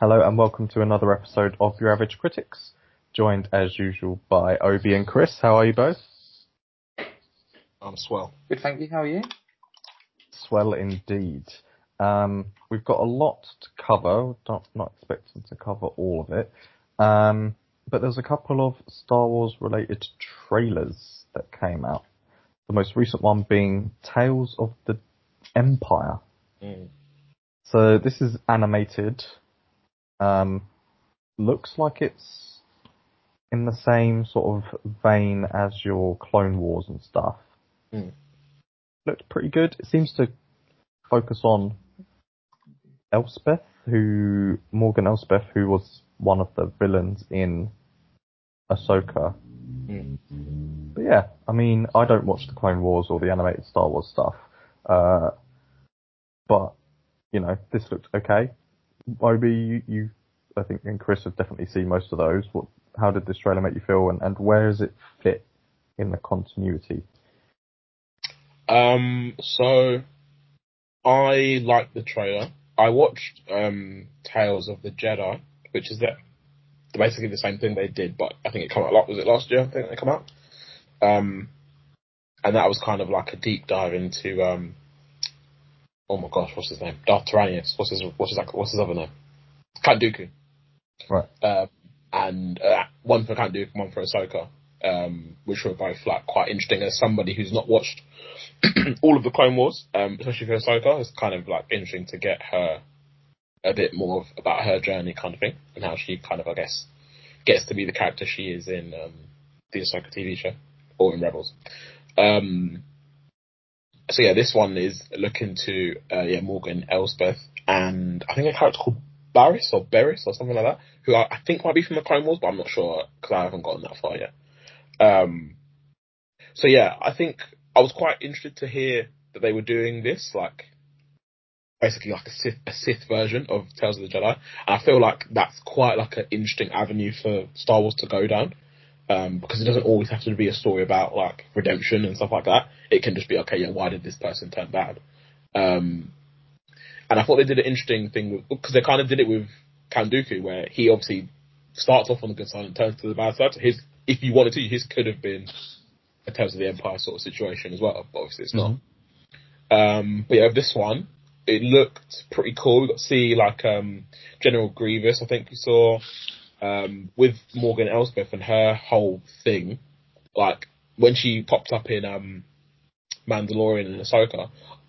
Hello and welcome to another episode of Your Average Critics, joined as usual by Obi and Chris. How are you both? I'm swell. Good, thank you. How are you? Swell indeed. We've got a lot to cover, not expecting to cover all of it, but there's a couple of Star Wars related trailers that came out. The most recent one being Tales of the Empire. So this is animated. Looks like it's in the same sort of vein as your Clone Wars and stuff. Looks pretty good. It seems to focus on Morgan Elsbeth, who was one of the villains in Ahsoka. But yeah, I mean, I don't watch the Clone Wars or the animated Star Wars stuff. But, you know, this looked okay. Obi, you I think, and Chris have definitely seen most of those. How did this trailer make you feel, and where does it fit in the continuity? So I liked the trailer. I watched Tales of the Jedi, which is basically the same thing they did, but I think it came out was it last year? I think they come out. And that was kind of like a deep dive into oh my gosh, what's his name? Darth Tyrannus. What's his other name? Count Dooku. Right. And one for Count Dooku, one for Ahsoka, which were both like quite interesting. As somebody who's not watched all of the Clone Wars, especially for Ahsoka, it's kind of like interesting to get her a bit more about her journey, kind of thing, and how she kind of, I guess, gets to be the character she is in the Ahsoka TV show or in Rebels. So yeah, this one is looking to Morgan Elsbeth and I think a character called Barriss or something like that, who I think might be from the Clone Wars, but I'm not sure because I haven't gotten that far yet. So yeah, I think I was quite interested to hear that they were doing this, like basically like a Sith version of Tales of the Jedi, and I feel like that's quite like an interesting avenue for Star Wars to go down, because it doesn't always have to be a story about like redemption and stuff like that. It can just be, okay, yeah, why did this person turn bad? And I thought they did an interesting thing because they kind of did it with Count Dooku, where he obviously starts off on the good side and turns to the bad side. So if you wanted to, his could have been a Tales of the Empire sort of situation as well, but obviously it's not. But yeah, this one, it looked pretty cool. We got to see like General Grievous, I think we saw, with Morgan Elsbeth and her whole thing. Like when she popped up in Mandalorian and Ahsoka,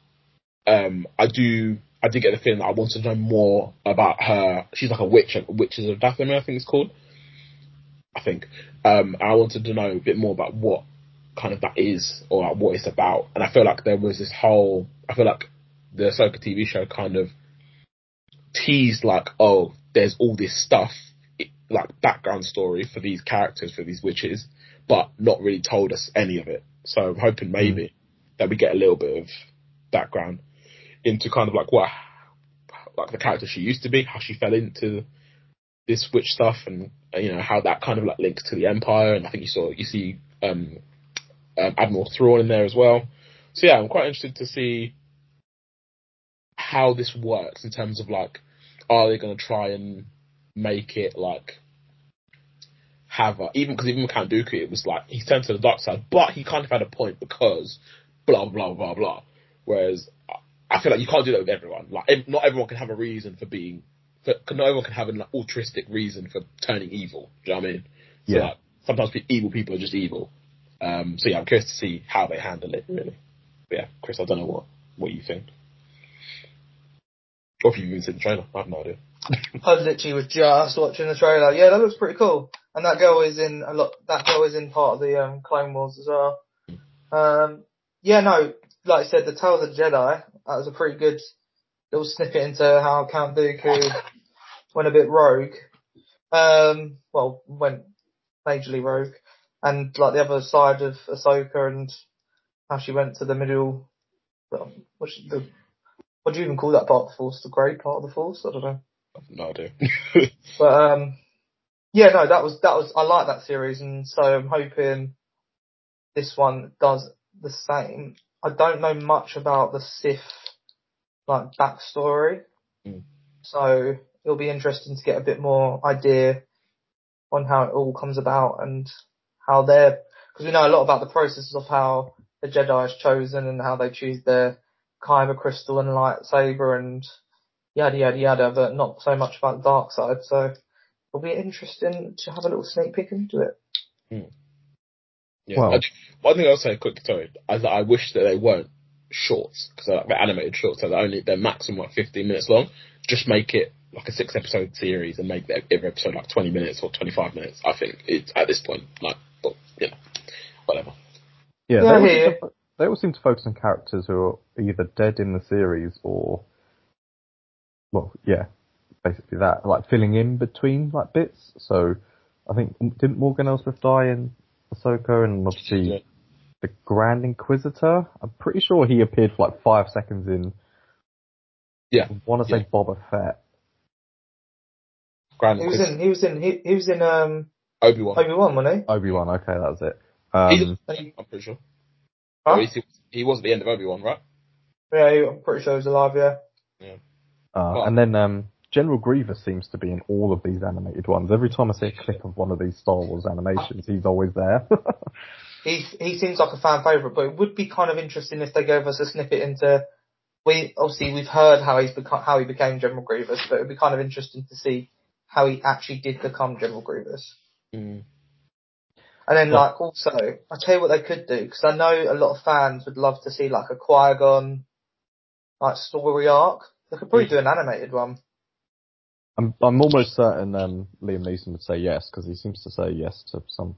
I did get the feeling that I wanted to know more about her. She's like a witch, Witches of Dathomir, I think it's called. I think. I wanted to know a bit more about what kind of that is, or like what it's about. And I feel like there was I feel like the Ahsoka TV show kind of teased like, oh, there's all this stuff, like background story for these characters, for these witches, but not really told us any of it. So I'm hoping maybe that we get a little bit of background into kind of like like the character she used to be, how she fell into this witch stuff, and you know how that kind of like links to the Empire. And I think you see Admiral Thrawn in there as well. So yeah, I'm quite interested to see how this works in terms of like, are they going to try and make it like have even with Count Dooku, it was like he turned to the dark side, but he kind of had a point because blah blah blah blah. Whereas I feel like you can't do that with everyone. Like, not everyone can have a reason for being. Not everyone can have an altruistic reason for turning evil. Do you know what I mean? So like, sometimes evil people are just evil. So yeah, I'm curious to see how they handle it, really. But yeah, Chris, I don't know what you think, or if you've even seen the trailer. I have no idea. I literally was just watching the trailer. Yeah, that looks pretty cool. And that girl is in part of the Clone Wars as well. Yeah, no, like I said, the Tales of the Jedi, that was a pretty good little snippet into how Count Dooku went a bit rogue. Well, went majorly rogue. And like the other side of Ahsoka and how she went to the middle, what do you even call that part of the Force? The grey part of the Force? I don't know. I have no idea. But yeah, no, that was I like that series, and so I'm hoping this one does the same. I don't know much about the Sith like backstory, so it'll be interesting to get a bit more idea on how it all comes about and how because we know a lot about the process of how the Jedi is chosen and how they choose their kyber crystal and lightsaber and yada yada yada, but not so much about the dark side. So it'll be interesting to have a little sneak peek into it. Yeah. Well, one thing I'll say quickly, sorry, is that I wish that they weren't shorts, because they're animated shorts, so they're maximum like 15 minutes long. Just make it like a 6-episode series and make every episode like 20 minutes or 25 minutes. I think it's at this point, like, but you know, whatever. Yeah, Yeah, they all seem to focus on characters who are either dead in the series or, well, yeah, basically that, like filling in between like bits. So I think didn't Morgan Elsbeth die in Ahsoka, and obviously the Grand Inquisitor? I'm pretty sure he appeared for like 5 seconds in. Yeah, I want to say Boba Fett. Grand he was in Obi-Wan. Obi-Wan, wasn't he? Obi-Wan, okay, that was it. I'm pretty sure. Huh? He was at the end of Obi-Wan, right? Yeah, I'm pretty sure he was alive. Yeah. Yeah. And then General Grievous seems to be in all of these animated ones. Every time I see a clip of one of these Star Wars animations, he's always there. He seems like a fan favourite, but it would be kind of interesting if they gave us a snippet into. We've heard how he became General Grievous, but it'd be kind of interesting to see how he actually did become General Grievous. Mm. And then, also, I'll tell you what they could do, because I know a lot of fans would love to see, like, a Qui-Gon, like, story arc. They could probably do an animated one. I'm almost certain Liam Neeson would say yes, because he seems to say yes to some.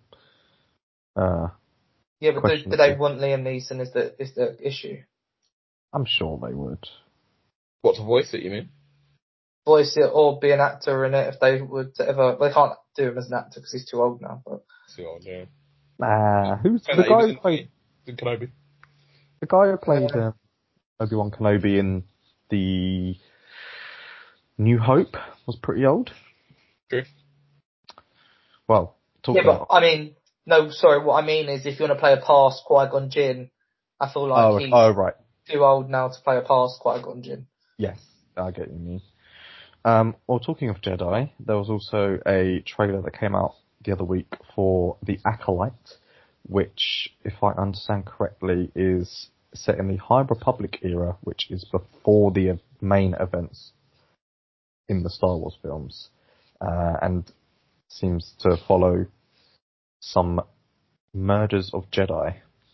Yeah, but do they want Liam Neeson is the issue? I'm sure they would. What, to voice it, you mean? Voice it or be an actor in it if they would ever. They can't do him as an actor because he's too old now. But Too old, yeah. Who's the guy who played Kenobi? The guy who played Obi-Wan Kenobi in the New Hope was pretty old. True. Well, but I mean, no, sorry. What I mean is, if you want to play a past Qui-Gon Jinn, I feel like he's right. too old now to play a past Qui-Gon Jinn. Yes, I get what you mean. Well, talking of Jedi, there was also a trailer that came out the other week for The Acolyte, which, if I understand correctly, is set in the High Republic era, which is before the main events in the Star Wars films, and seems to follow some murders of Jedi.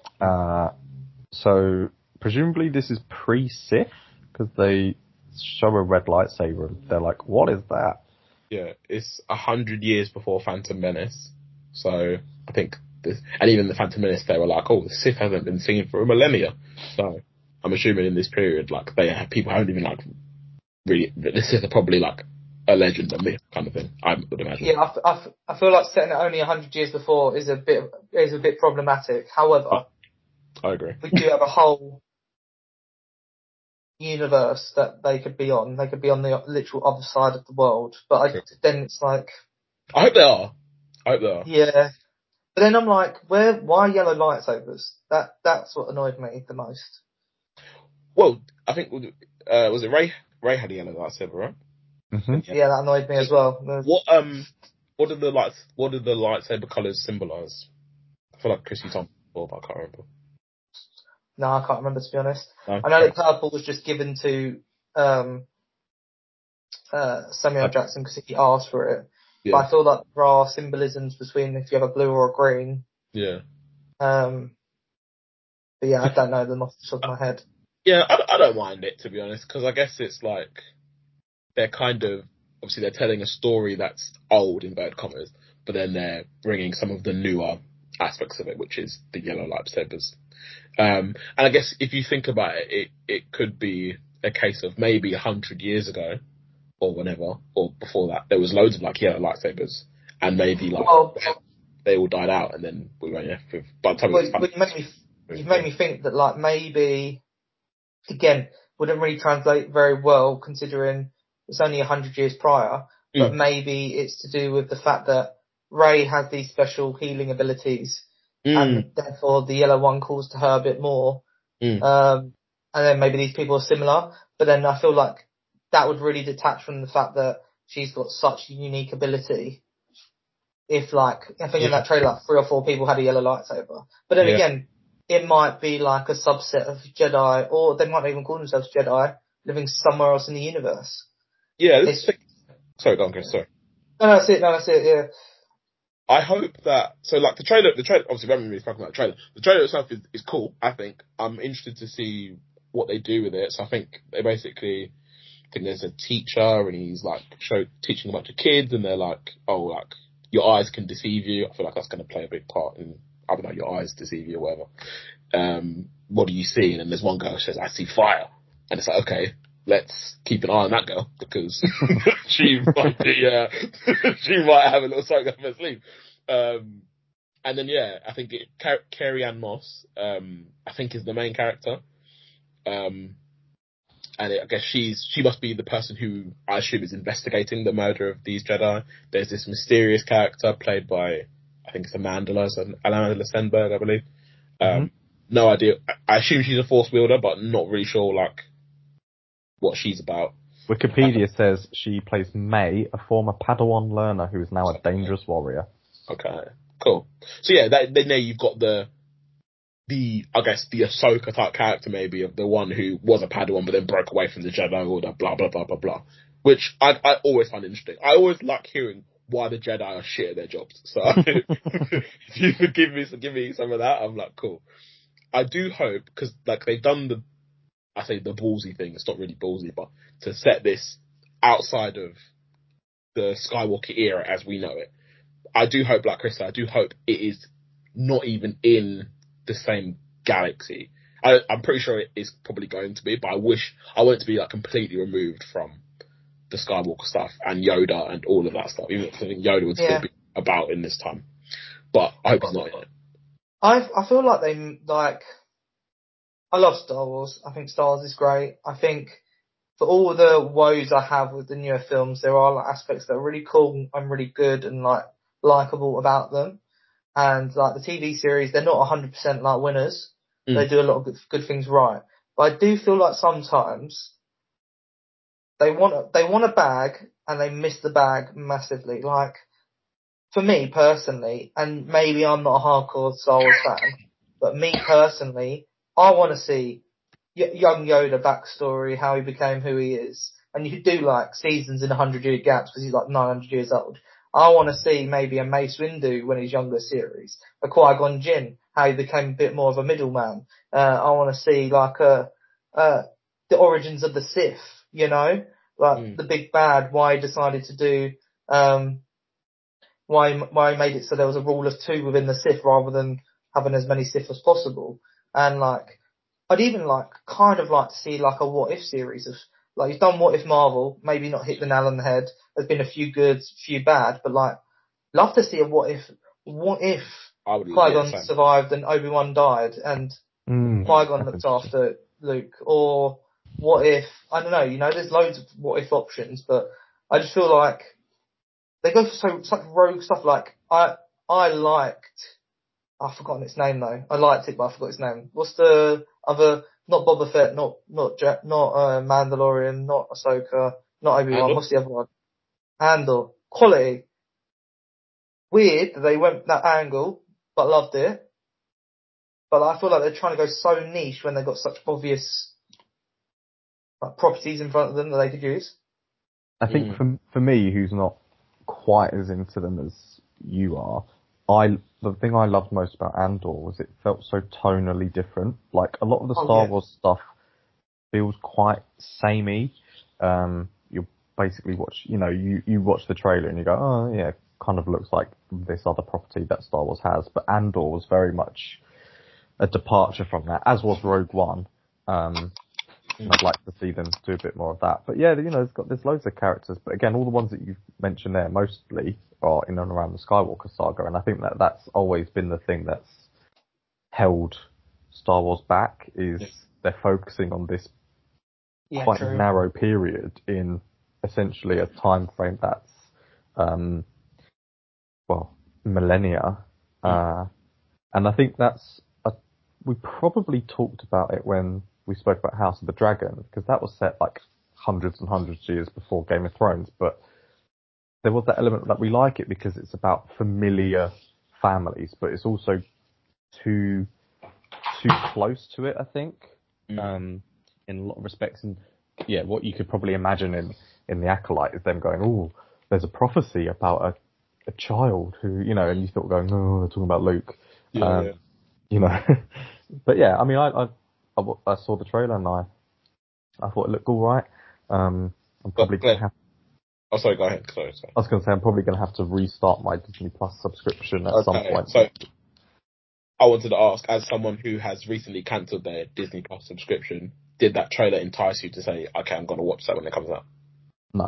So presumably this is pre-Sith, because they show a red lightsaber and they're like, what is that? Yeah, it's 100 years before Phantom Menace. So I think and even the Phantom Menace, they were like, oh, the Sith hasn't been singing for a millennia. So I'm assuming in this period, like, people haven't even, like, really, the Sith are probably like a legend, a myth kind of thing, I would imagine. Yeah, I feel like setting it only 100 years before is a bit problematic. However, I agree. we do have a whole universe that they could be on. They could be on the literal other side of the world. But then it's like, I hope they are. Yeah. But then I'm like, why yellow lightsabers? That's what annoyed me the most. Well, I think, was it Ray? Ray had a yellow lightsaber, right? Mm-hmm. Yeah, that annoyed me as well. What did the lightsaber colours symbolise? I feel like Chrissy told me before, but I can't remember. No, I can't remember, to be honest. No. I know that purple was just given to Samuel Jackson because he asked for it. Yeah. But I feel like there are symbolisms between if you have a blue or a green. Yeah. But yeah, I don't know them off the top of my head. Yeah, I don't mind it, to be honest, because I guess it's like they're kind of, obviously they're telling a story that's old, in inverted commas, but then they're bringing some of the newer aspects of it, which is the yellow lightsabers. And I guess if you think about it could be a case of maybe 100 years ago, or whenever, or before that, there was loads of like yellow lightsabers, and maybe like they all died out, and then we went by the time you've made me think that like maybe, again, wouldn't really translate very well considering it's only 100 years prior, but maybe it's to do with the fact that Rey has these special healing abilities, and therefore the yellow one calls to her a bit more. And then maybe these people are similar, but then I feel like that would really detach from the fact that she's got such unique ability. If I think in that trailer, 3 or 4 people had a yellow lightsaber. But then again, it might be like a subset of Jedi, or they might not even call themselves Jedi, living somewhere else in the universe. Yeah, sorry, go on, Chris, sorry. No, that's it, yeah. I hope that, so like the trailer, obviously we haven't really spoken about the trailer. The trailer itself is cool, I think. I'm interested to see what they do with it. So I think they basically, I think there's a teacher and he's like teaching a bunch of kids and they're like, oh, like, your eyes can deceive you. I feel like that's going to play a big part in, I don't know, your eyes deceive you or whatever. What do you see? And then there's one girl who says, I see fire. And it's like, okay, let's keep an eye on that girl because she might be, she might have a little something up her sleeve. And then, I think Carrie-Anne Moss, I think is the main character. And I guess she must be the person who I assume is investigating the murder of these Jedi. There's this mysterious character played by, I think it's Amanda Stenberg, I believe. No idea. I assume she's a Force wielder, but not really sure, like, what she's about. Wikipedia says she plays May, a former Padawan learner who is now a dangerous warrior. Okay, cool. So then there you've got the I guess the Ahsoka type character maybe of the one who was a Padawan but then broke away from the Jedi Order, blah blah blah blah blah. Which I always find interesting. I always like hearing why the Jedi are shit at their jobs. So if you give me some of that, I'm like, cool. I do hope, because like they've done the ballsy thing. It's not really ballsy, but to set this outside of the Skywalker era as we know it. I do hope, like Chris said, I do hope it is not even in the same galaxy. I'm pretty sure it is probably going to be, but I want it to be like completely removed from the Skywalker stuff and Yoda and all of that stuff. Even if I think Yoda would still be about in this time, but I hope it's not in it. I feel like I love Star Wars. I think Star Wars is great. I think for all the woes I have with the newer films, there are like aspects that are really cool and really good and like likable about them. And like the TV series, they're not 100% like winners. They do a lot of good things right. But I do feel like sometimes they want a bag and they miss the bag massively. Like for me personally, and maybe I'm not a hardcore Star Wars fan, but me personally, I want to see young Yoda backstory, how he became who he is. And you do like seasons in 100-year gaps because he's like 900 years old. I want to see maybe a Mace Windu when he's younger series, a Qui-Gon Jinn, how he became a bit more of a middleman. I want to see like the origins of the Sith, you know, like the big bad, why he decided to do, why he made it so there was a rule of 2 within the Sith rather than having as many Sith as possible. And like, I'd even like kind of like to see like a What If series of like he's done What If Marvel, maybe not hit the nail on the head. There's been a few good, few bad, but like love to see a What If Qui-Gon survived and Obi-Wan died and Qui-Gon looked after Luke, or what if I don't know, you know, there's loads of what if options, but I just feel like they go for such rogue stuff. Like I've forgotten its name though. I liked it, but I forgot its name. What's the other? Not Boba Fett, not Mandalorian, not Ahsoka, not Obi-Wan. What's the other one? Andor. Quality. Weird that they went that angle, but loved it. But I feel like they're trying to go so niche when they've got such obvious like, properties in front of them that they could use. I think for me, who's not quite as into them as you are, the thing I loved most about Andor was it felt so tonally different. Like a lot of the Star Wars stuff feels quite samey. You basically watch the trailer and you go, oh yeah, kind of looks like this other property that Star Wars has. But Andor was very much a departure from that, as was Rogue One. I'd like to see them do a bit more of that. But yeah, there's loads of characters. But again, all the ones that you've mentioned there mostly are in and around the Skywalker saga. And I think that's always been the thing that's held Star Wars back is they're focusing on this quite narrow period in essentially a time frame that's, millennia. And I think we probably talked about it when we spoke about House of the Dragon, because that was set like hundreds and hundreds of years before Game of Thrones, but there was that element that we like it because it's about familiar families, but it's also too close to it, I think, in a lot of respects. And yeah, what you could probably imagine in The Acolyte is them going, oh, there's a prophecy about a child who, you know, and you thought going, oh, they're talking about Luke. Yeah. You know, but yeah, I mean, I saw the trailer and I thought it looked all right. I'm probably going to have. Oh, sorry, go ahead. Sorry. I was going to say I'm probably going to have to restart my Disney Plus subscription at some point. So I wanted to ask, as someone who has recently cancelled their Disney Plus subscription, did that trailer entice you to say, okay, I'm going to watch that when it comes out? No.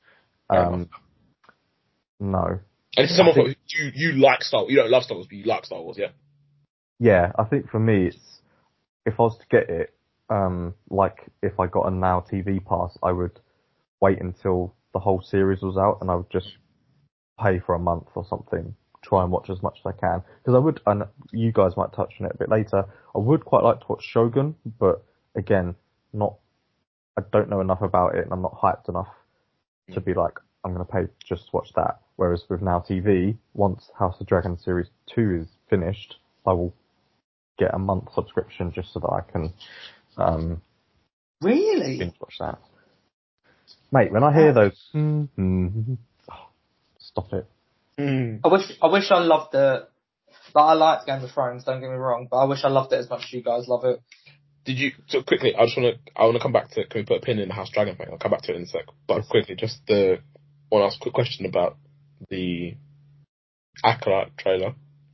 No. And this is someone who you like Star Wars. You don't love Star Wars, but you like Star Wars, yeah? Yeah, I think for me, it's if I was to get it, like if I got a Now TV pass, I would wait until the whole series was out, and I would just pay for a month or something, try and watch as much as I can. Because I would, and you guys might touch on it a bit later, I would quite like to watch Shogun, but again, I don't know enough about it, and I'm not hyped enough to be like, I'm going to pay just to watch that. Whereas with Now TV, once House of Dragon Series 2 is finished, I will get a month subscription just so that I can really binge watch that. Mate, when I hear those, stop it. I wish I loved it. Like, I liked Game of Thrones, don't get me wrong, but I wish I loved it as much as you guys love it. Did you, so quickly, I want to come back to, can we put a pin in the House Dragon thing? I'll come back to it in a sec. But Yes. Quickly, just want to ask a quick question about the Acolyte trailer.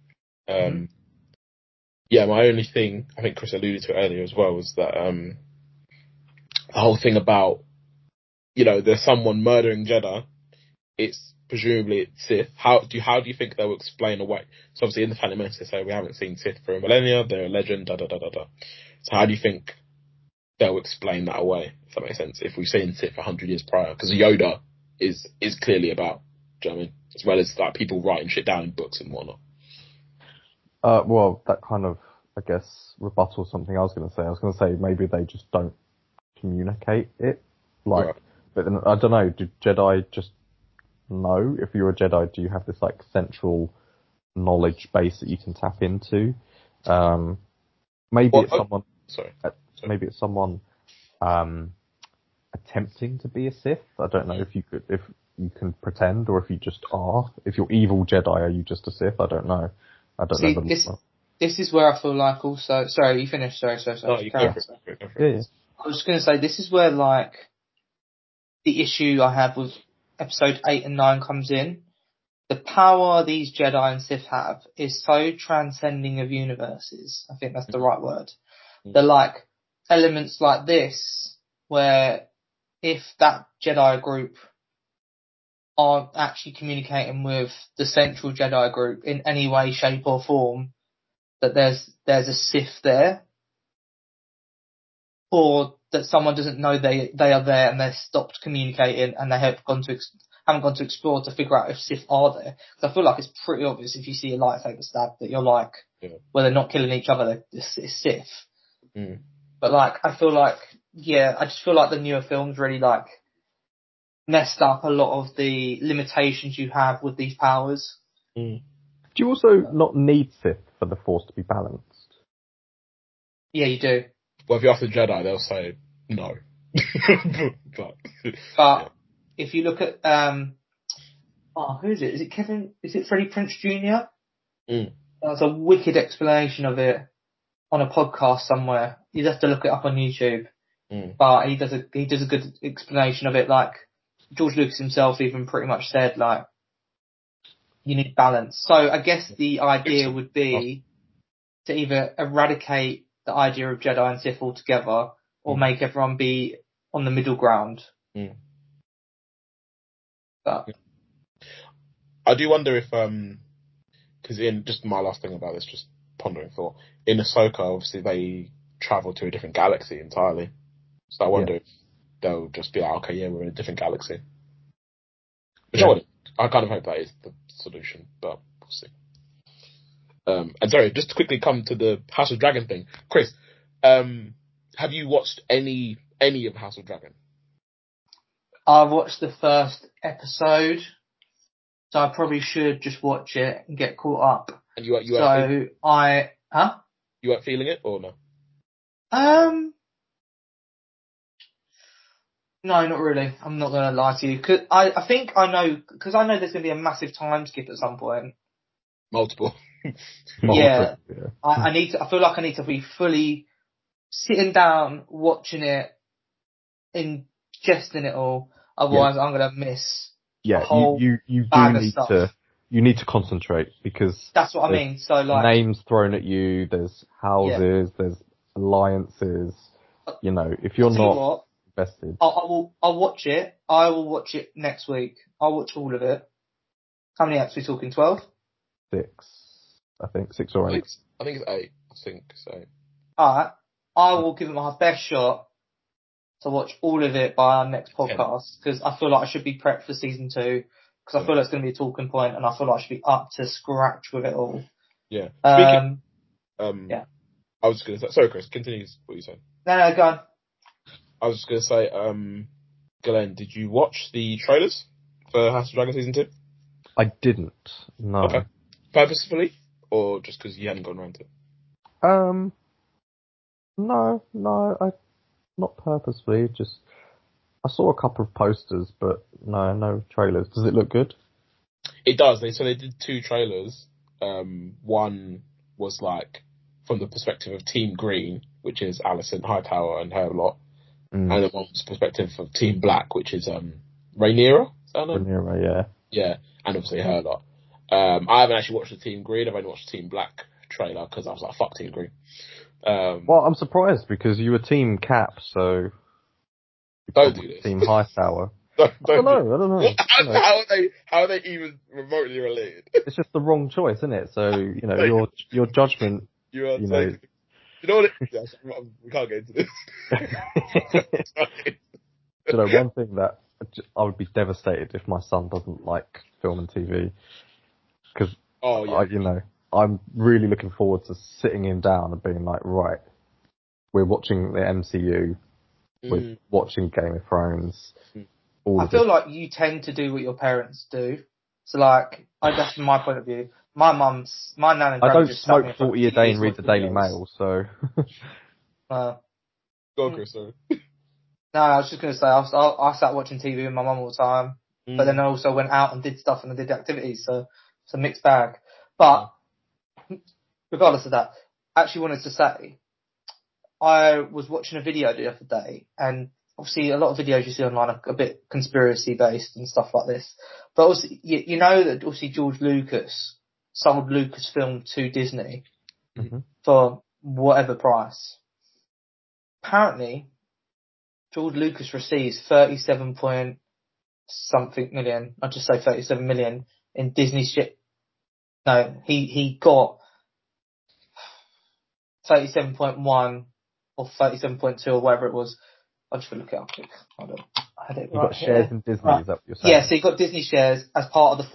Yeah, my only thing, I think Chris alluded to it earlier as well, was that the whole thing about, you know, there's someone murdering Jedi, it's presumably Sith. How do you think they will explain away? So obviously in the Phantom Menace they say we haven't seen Sith for a millennia, they're a legend, da da da da da. So how do you think they'll explain that away, if that makes sense, if we've seen Sith 100 years prior? Because Yoda is clearly about, do you know what I mean? As well as like people writing shit down in books and whatnot. Well, that kind of, I guess, rebuttals something I was going to say. I was going to say maybe they just don't communicate it. Like, right. But then, I don't know, do Jedi just know? If you're a Jedi, do you have this like central knowledge base that you can tap into? Maybe it's someone. Sorry. Maybe it's someone attempting to be a Sith. I don't know if you can pretend, or if you just are. If you're evil Jedi, are you just a Sith? I don't know. I don't know. This is where I feel like also. Sorry, you finished. Sorry. No, you go for it. Yeah. I was just going to say, this is where like the issue I have with episode 8 and 9 comes in. The power these Jedi and Sith have is so transcending of universes. I think that's the right word. They're like elements like this, where if that Jedi group aren't actually communicating with the central Jedi group in any way, shape or form, that there's a Sith there, or that someone doesn't know they are there and they've stopped communicating and they haven't gone to explore to figure out if Sith are there. Because I feel like it's pretty obvious if you see a lightsaber stab that you're like, well, they're not killing each other, it's Sith. But like, I feel like, I just feel like the newer films really like messed up a lot of the limitations you have with these powers. Do you also not need Sith for the Force to be balanced? Yeah, you do. Well, if you ask the Jedi, they'll say no. but if you look at who is it? Is it Kevin? Is it Freddie Prinze Jr.? There's a wicked explanation of it on a podcast somewhere. You'd have to look it up on YouTube. But he does a good explanation of it. Like George Lucas himself even pretty much said, like, you need balance. So I guess the idea would be to either eradicate the idea of Jedi and Sith altogether, or make everyone be on the middle ground. But I do wonder if, because in just my last thing about this, just pondering thought, in Ahsoka, obviously they travel to a different galaxy entirely. So I wonder if they'll just be like, okay, yeah, we're in a different galaxy. Which I kind of hope that is the solution, but we'll see. And sorry, just to quickly come to the House of Dragon thing. Chris, have you watched any of House of Dragon? I watched the first episode. so I probably should just watch it and get caught up. And you So you weren't feeling it or no? No, not really. I'm not going to lie to you. Cause I think I know, because I know there's going to be a massive time skip at some point. Multiple. Yeah. I feel like I need to be fully sitting down, watching it, ingesting it all. Otherwise, I'm going to miss a whole you bag do of need stuff. you need to concentrate because That's what I mean. So like names thrown at you, there's houses, there's alliances. You know, if you're not invested, I'll watch it. I will watch it next week. I'll watch all of it. How many episodes are we talking? 12? 6, I think 6 or 8. I think it's 8. I think so. Alright. I will give it my best shot to watch all of it by our next podcast because I feel like I should be prepped for season 2 because I feel like it's going to be a talking point and I feel like I should be up to scratch with it all. Yeah. Yeah. I was going to say, sorry Chris, continue what you said. No, go on. I was just going to say, Glenn, did you watch the trailers for House of Dragon season 2? I didn't. No. Okay. Purposefully, or just because you hadn't gone around to it? No, not purposefully. Just I saw a couple of posters, but no trailers. Does it look good? It does. They did 2 trailers. One was like from the perspective of Team Green, which is Alicent Hightower and her lot, and the one was perspective of Team Black, which is Rhaenyra. Rhaenyra, yeah. Yeah, and obviously her lot. I haven't actually watched the Team Green. I've only watched the Team Black trailer because I was like, fuck Team Green. Well, I'm surprised because you were Team Cap, so don't do this. Team Hightower. don't I don't know. How are they even remotely related? It's just the wrong choice, isn't it? So your judgment. You know what? We can't get into this. One thing that I would be devastated if my son doesn't like film and TV because I'm really looking forward to sitting him down and being like, right, we're watching the MCU, we're watching Game of Thrones. I feel like you tend to do what your parents do. So like, that's from my point of view. My nan and I don't just smoke 40 a day and read the Daily Mail, so. Go on, Chris, sorry. No, I was just going to say, I sat watching TV with my mum all the time, but then I also went out and did stuff and I did activities, so it's a mixed bag. But, regardless of that, I actually wanted to say, I was watching a video the other day, and obviously a lot of videos you see online are a bit conspiracy based and stuff like this. But also, you know that obviously George Lucas sold Lucasfilm to Disney for whatever price. Apparently, George Lucas receives 37 point something million. I'll just say 37 million in Disney shit. No, he got 37.1 or 37.2 or whatever it was. I'll just look it up quick. Hold on. I had it you right got shares in Disney, is that what you're saying? Yeah, so he got Disney shares as part of the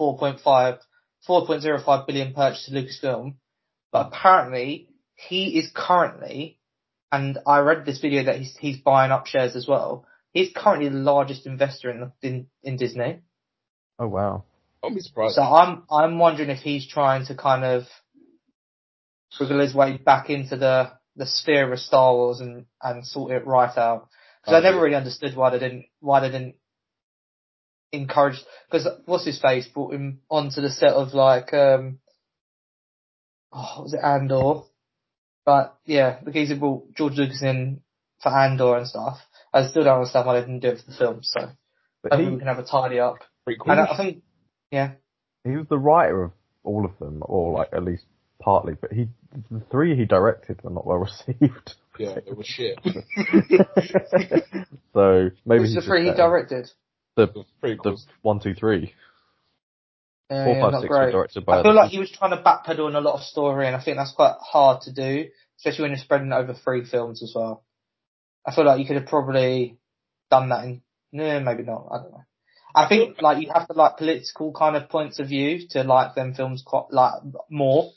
4.05 billion purchase of Lucasfilm. But apparently, he is currently, and I read this video that he's buying up shares as well. He's currently the largest investor in Disney. Oh wow! I'll be surprised. So I'm wondering if he's trying to kind of wriggle his way back into the sphere of Star Wars and sort it right out. Because I never really understood why they didn't encourage. Because what's his face brought him onto the set of like was it Andor? But yeah, the geezer brought George Lucas in for Andor and stuff. I still don't understand why they didn't do it for the film. So maybe we can have a tidy up. And I think he was the writer of all of them, or like at least partly. But the 3 he directed were not well received. Yeah, it was shit. So maybe who's the 3 he directed? The 1, 2, 3. 4, 5, 6 were directed by. I feel like he was trying to backpedal on a lot of story, and I think that's quite hard to do, especially when you're spreading it over 3 films as well. I feel like you could have probably done that maybe not. I don't know. I think like you have to like political kind of points of view to like them films quite like more.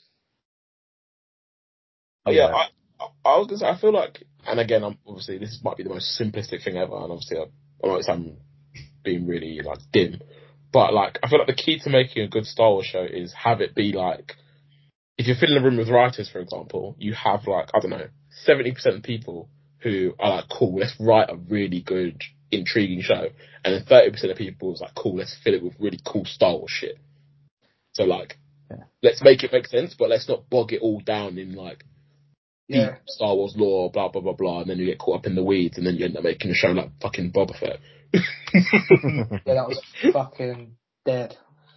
Yeah, I was gonna say I feel like, and again, obviously this might be the most simplistic thing ever, and obviously I'm being really like dim, But like, I feel like the key to making a good Star Wars show is have it be like, if you're filling a room with writers, for example, you have like, I don't know, 70% of people who are like, cool, let's write a really good, intriguing show, and then 30% of people is like, cool, let's fill it with really cool Star Wars shit. So like, let's make it make sense, but let's not bog it all down in like deep Star Wars lore, blah blah blah blah, and then you get caught up in the weeds, and then you end up making a show like fucking Boba Fett. Yeah, that was fucking dead.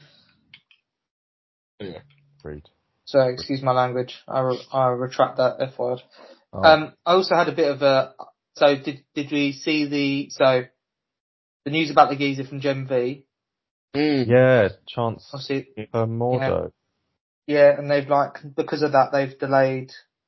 Anyway, Agreed. So excuse my language. I retract that F word. Oh. I also had a bit of a. So did we see the news about the geezer from Gen V? Yeah, Chance Obviously, Mordo. Yeah, and they've because of that they've delayed.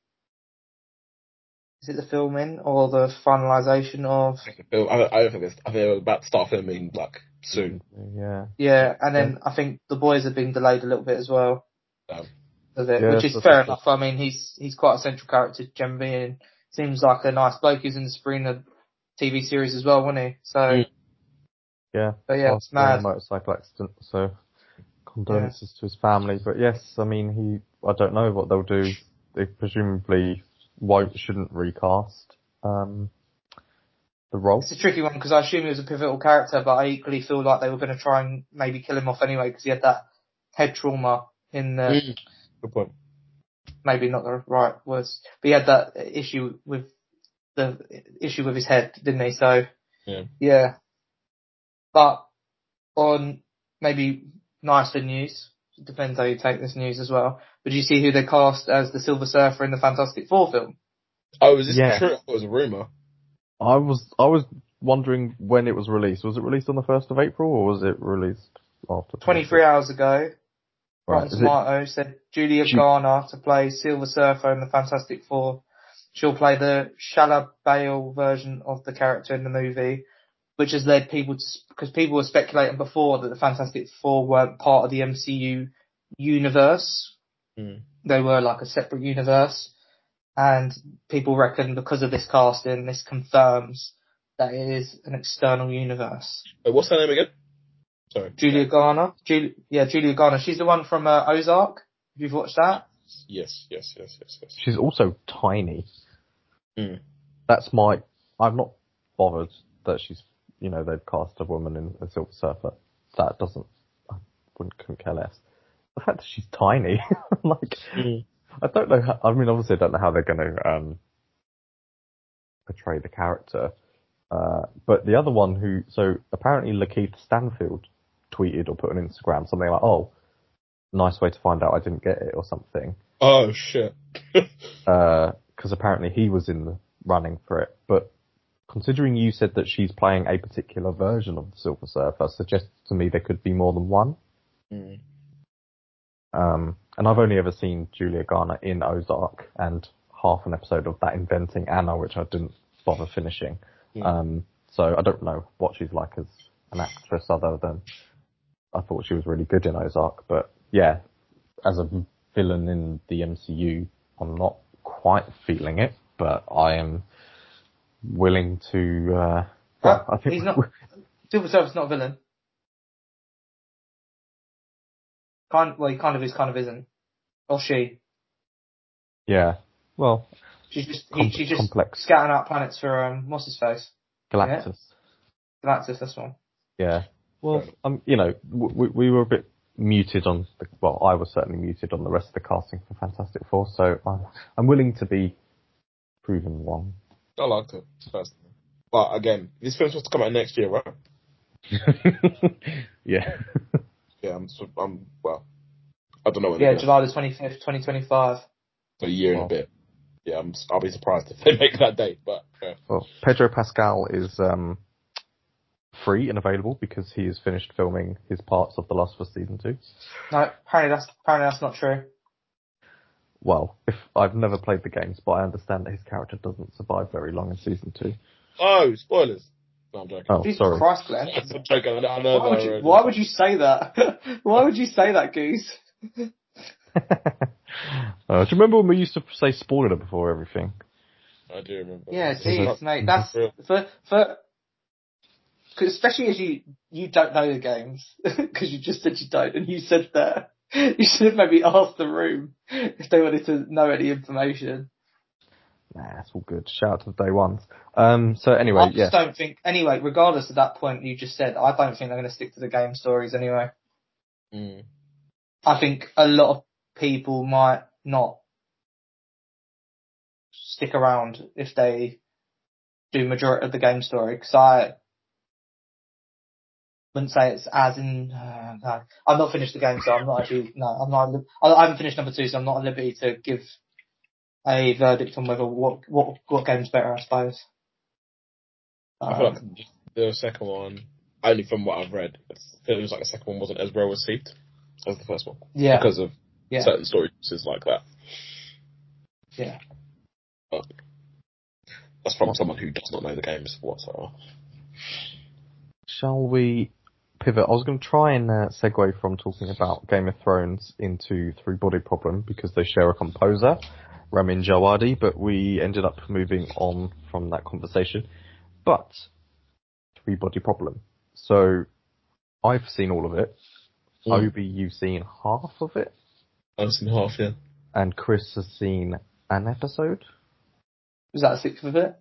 Is it the filming or the finalisation of? I don't think it's. I think they're about to start filming like soon. Yeah. Yeah, and then I think the boys have been delayed a little bit as well. Of it, Yeah, which is fair enough. I mean, he's quite a central character to Gen V, and seems like a nice bloke. He was in the Sabrina TV series as well, wasn't he? So yeah, but yeah, it's mad. Motorcycle accident. So condolences to his family. But yes, I mean, I don't know what they'll do. They presumably shouldn't recast the role. It's a tricky one because I assume he was a pivotal character, but I equally feel like they were going to try and maybe kill him off anyway because he had that head trauma in the. Good point. Maybe not the right words, but he had that issue with his head, didn't he? So yeah. But on maybe nicer news, it depends how you take this news as well. But did you see who they cast as the Silver Surfer in the Fantastic Four film? Oh, is this true? It was a rumor. I was wondering when it was released. Was it released on the 1st of April or was it released after? 23 hours ago. Right. Rotten Tomatoes said Julia Garner to play Silver Surfer in the Fantastic Four. She'll play the Shala Bale version of the character in the movie, which has led people to, because people were speculating before that the Fantastic Four weren't part of the MCU universe. They were like a separate universe. And people reckon because of this casting, this confirms that it is an external universe. Wait, what's her name again? Sorry. Julia Garner. Julia Garner. She's the one from Ozark. Have you watched that? Yes. She's also tiny. That's I'm not bothered that she's, they've cast a woman in a Silver Surfer. I couldn't care less. The fact that she's tiny, I don't know how, obviously I don't know how they're going to, portray the character. But the other one so apparently Lakeith Stanfield tweeted or put on Instagram something like, oh, nice way to find out I didn't get it or something. Oh, shit. Because apparently he was in the running for it. But considering you said that she's playing a particular version of the Silver Surfer, suggests to me there could be more than one. And I've only ever seen Julia Garner in Ozark and half an episode of that Inventing Anna, which I didn't bother finishing. So I don't know what she's like as an actress other than I thought she was really good in Ozark. But yeah, as a villain in the MCU, I'm not quite feeling it, but I am willing to, I think he's not, Silver Surfer's not a villain. He kind of is, kind of isn't. Or she. Yeah. Well, she's just complex. scouting out planets for, what's his face? Galactus. Yeah? Galactus, that's one. Yeah. Well, we were a bit muted on I was certainly muted on the rest of the casting for Fantastic Four, so I'm willing to be proven wrong. I liked it, personally. But again, this film's supposed to come out next year, right? Yeah. Yeah, I don't know when. Yeah, July the 25th, 2025. So a year and a bit. Yeah, I'll be surprised if they make that date, but. Yeah. Well, Pedro Pascal is, free and available because he has finished filming his parts of The Last of Us Season 2. No, apparently that's not true. Well, I've never played the games, but I understand that his character doesn't survive very long in Season 2. Oh, spoilers. No, I'm joking. Oh, Jesus sorry. Christ, Glenn. I'm joking. I know. Why would you say that? Why would you say that, Goose? Do you remember when we used to say spoiler before everything? I do remember. Yeah, geez, mate. That's for 'cause especially as you don't know the games, because you just said you don't, and you said that. You should have maybe asked the room if they wanted to know any information. Nah, it's all good. Shout out to the day ones. So anyway, I just don't think, anyway, regardless of that point you just said, I don't think they're going to stick to the game stories anyway. Mm. I think a lot of people might not stick around if they do majority of the game story, because I wouldn't say it's as in, no, I've not finished the game, so I'm not actually, no, I'm not, I haven't finished number 2, so I'm not at liberty to give a verdict on whether what game's better, I suppose. I feel like the second one, only from what I've read, it feels like the second one wasn't as well received as the first one. Yeah. Because of certain story pieces like that. Yeah. But that's from someone who does not know the games whatsoever. Shall we pivot? I was going to try and segue from talking about Game of Thrones into Three Body Problem because they share a composer, Ramin Djawadi, but we ended up moving on from that conversation. But Three Body Problem. So I've seen all of it. Obi, you've seen half of it. I've seen half, yeah. And Chris has seen an episode. Was that a sixth of it?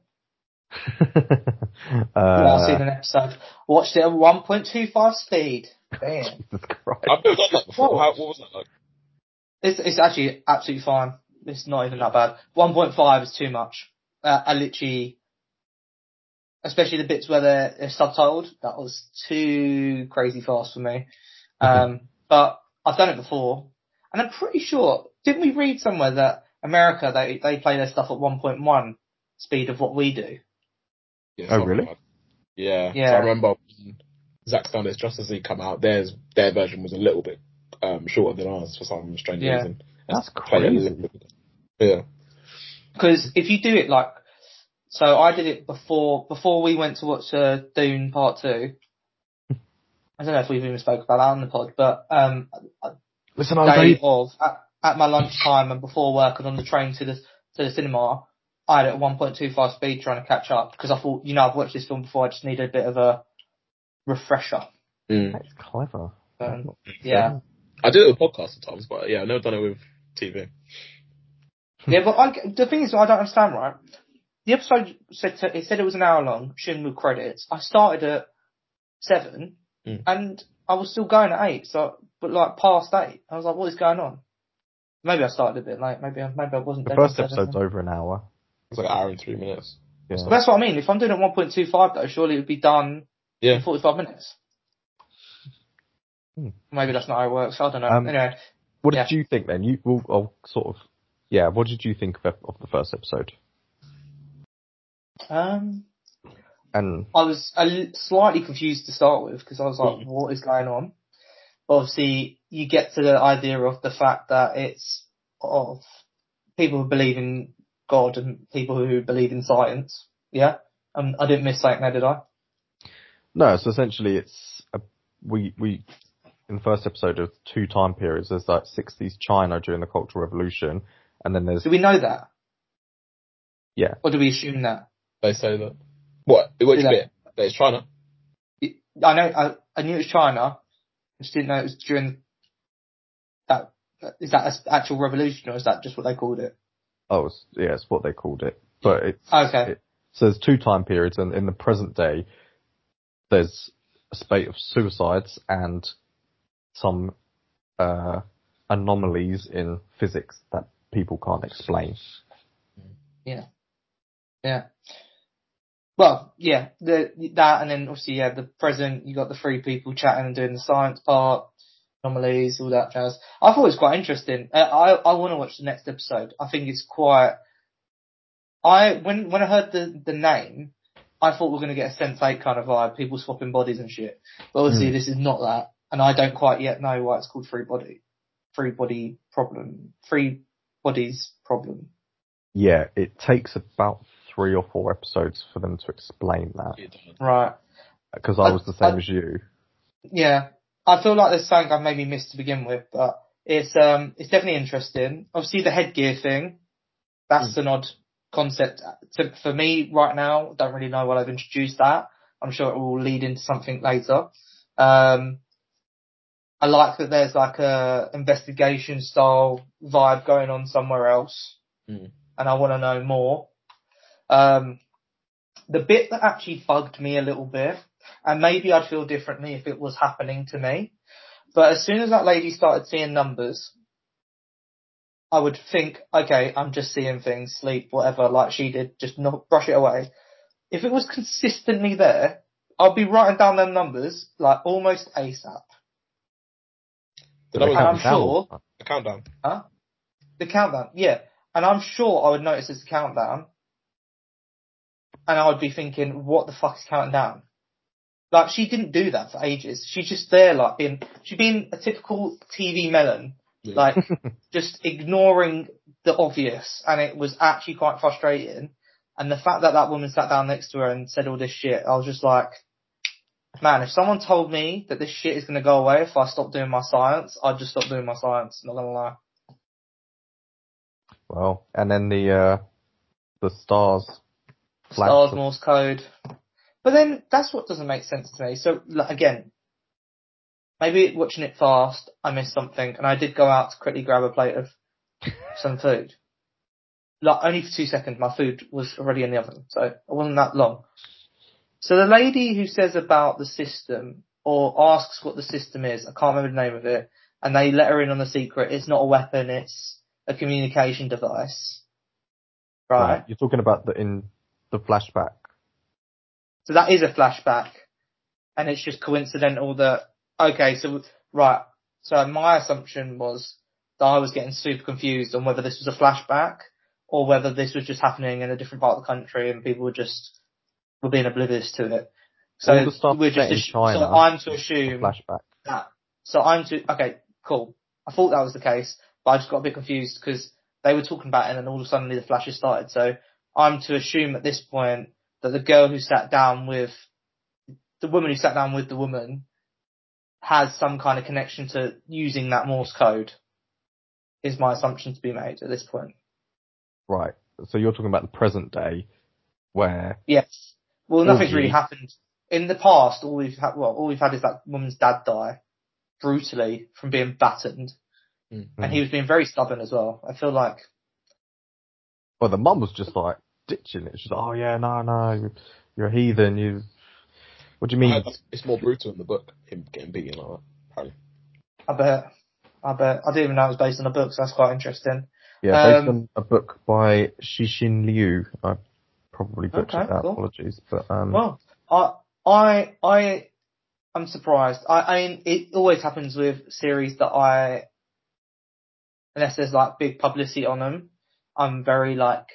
I've seen an episode. Watched it at 1.25 speed. Damn. Jesus Christ. I've never done that before. What was that like? It's actually absolutely fine. It's not even that bad. 1.5 is too much. I literally, especially the bits where they're subtitled, that was too crazy fast for me. But I've done it before, and I'm pretty sure, didn't we read somewhere that America, they play their stuff at 1.1 speed of what we do? Yeah, oh, really? Like, yeah. Yeah. So I remember when Zack Snyder's Justice League come out, their version was a little bit shorter than ours for some strange reason. That's crazy. Yeah. Because if you do it like, so I did it before we went to watch Dune Part 2. I don't know if we've even spoke about that on the pod, but Listen, day of at my lunchtime and before work and on the train to the cinema, I had it at 1.25 speed trying to catch up because I thought, I've watched this film before, I just need a bit of a refresher. That's clever. Yeah. I do it with podcasts sometimes, but yeah, I've never done it with TV. Yeah, but the thing is, I don't understand, right? The episode said it was an hour long, with credits. I started at 7, and I was still going at 8, but like past 8. I was like, what is going on? Maybe I started a bit late. Maybe I wasn't. The first episode's over an hour. It's like an hour and 3 minutes. Yeah. That's what I mean. If I'm doing it 1.25 though, surely it would be done in 45 minutes. Maybe that's not how it works. I don't know. Anyway. What did you think then? What did you think of the first episode? And I was slightly confused to start with because I was like, what is going on? Obviously, you get to the idea of the fact that it's of people who believe in God and people who believe in science. Yeah? I didn't miss something there, did I? No, so essentially it's, we in the first episode of 2 time periods, there's like 60s China during the Cultural Revolution, and then there's... Do we know that? Yeah. Or do we assume that? They say that. What? Which bit? That it's China? I know, I knew it was China. I just didn't know it was during that. Is that an actual revolution or is that just what they called it? Oh, it's what they called it. But it's... Okay. So there's 2 time periods, and in the present day, there's a spate of suicides and some anomalies in physics that people can't explain. Yeah. Yeah. Well, yeah, that, and then obviously, the present, you got the 3 people chatting and doing the science part, anomalies, all that jazz. I thought it was quite interesting. I want to watch the next episode. I think it's quite, when I heard the name, I thought we were going to get a Sense8 kind of vibe, people swapping bodies and shit. But obviously this is not that, and I don't quite yet know why it's called Three Body Problem. 3 Bodies Problem. Yeah, it takes about 3 or 4 episodes for them to explain that. Right. Because I was the same as you. Yeah. I feel like there's something I maybe missed to begin with, but it's definitely interesting. Obviously the headgear thing, that's an odd concept for me right now. Don't really know why I've introduced that. I'm sure it will lead into something later. I like that there's like a investigation style vibe going on somewhere else, and I want to know more. The bit that actually bugged me a little bit, and maybe I'd feel differently if it was happening to me, but as soon as that lady started seeing numbers, I would think, okay, I'm just seeing things, sleep, whatever, like she did, just not brush it away. If it was consistently there, I'd be writing down them numbers like almost ASAP. The numbers, And I'm sure the countdown. Huh? The countdown, yeah. And I'm sure I would notice it's the countdown. And I would be thinking, what the fuck is counting down? Like, she didn't do that for ages. She's just there, like, she's been a typical TV melon. Yeah. Like, just ignoring the obvious. And it was actually quite frustrating. And the fact that that woman sat down next to her and said all this shit, I was just like, man, if someone told me that this shit is going to go away if I stop doing my science, I'd just stop doing my science, not gonna lie. Well, and then the stars Stars Morse code. But then that's what doesn't make sense to me. So like, again, maybe watching it fast, I missed something, and I did go out to quickly grab a plate of some food. Like only for 2 seconds, my food was already in the oven, so it wasn't that long. So the lady who says about the system or asks what the system is, I can't remember the name of it, and they let her in on the secret. It's not a weapon; it's a communication device. Right? You're talking about in the flashback. So that is a flashback, and it's just coincidental that, okay, so, right, so my assumption was that I was getting super confused on whether this was a flashback or whether this was just happening in a different part of the country and people were being oblivious to it. So all the stuff we're set just, in China, so I'm to assume flashback. that, okay, cool. I thought that was the case, but I just got a bit confused because they were talking about it and then all of a sudden the flashes started. So I'm to assume at this point that the girl who sat down with the woman who sat down with the woman has some kind of connection to using that Morse code, is my assumption to be made at this point. Right. So you're talking about the present day, where Yes. Well, nothing's really happened. In the past, all we've had is that woman's dad die brutally from being battened. And he was being very stubborn as well. I feel like. Well, the mum was just like ditching it. She's like, oh yeah, no, you're a heathen. What do you mean? It's more brutal in the book, him getting beaten like that, apparently. I bet. I didn't even know it was based on a book, so that's quite interesting. Yeah, based on a book by Cixin Liu. I probably butchered that. Cool. Apologies, but well, I'm surprised. I mean, it always happens with series that unless there's like big publicity on them, I'm very like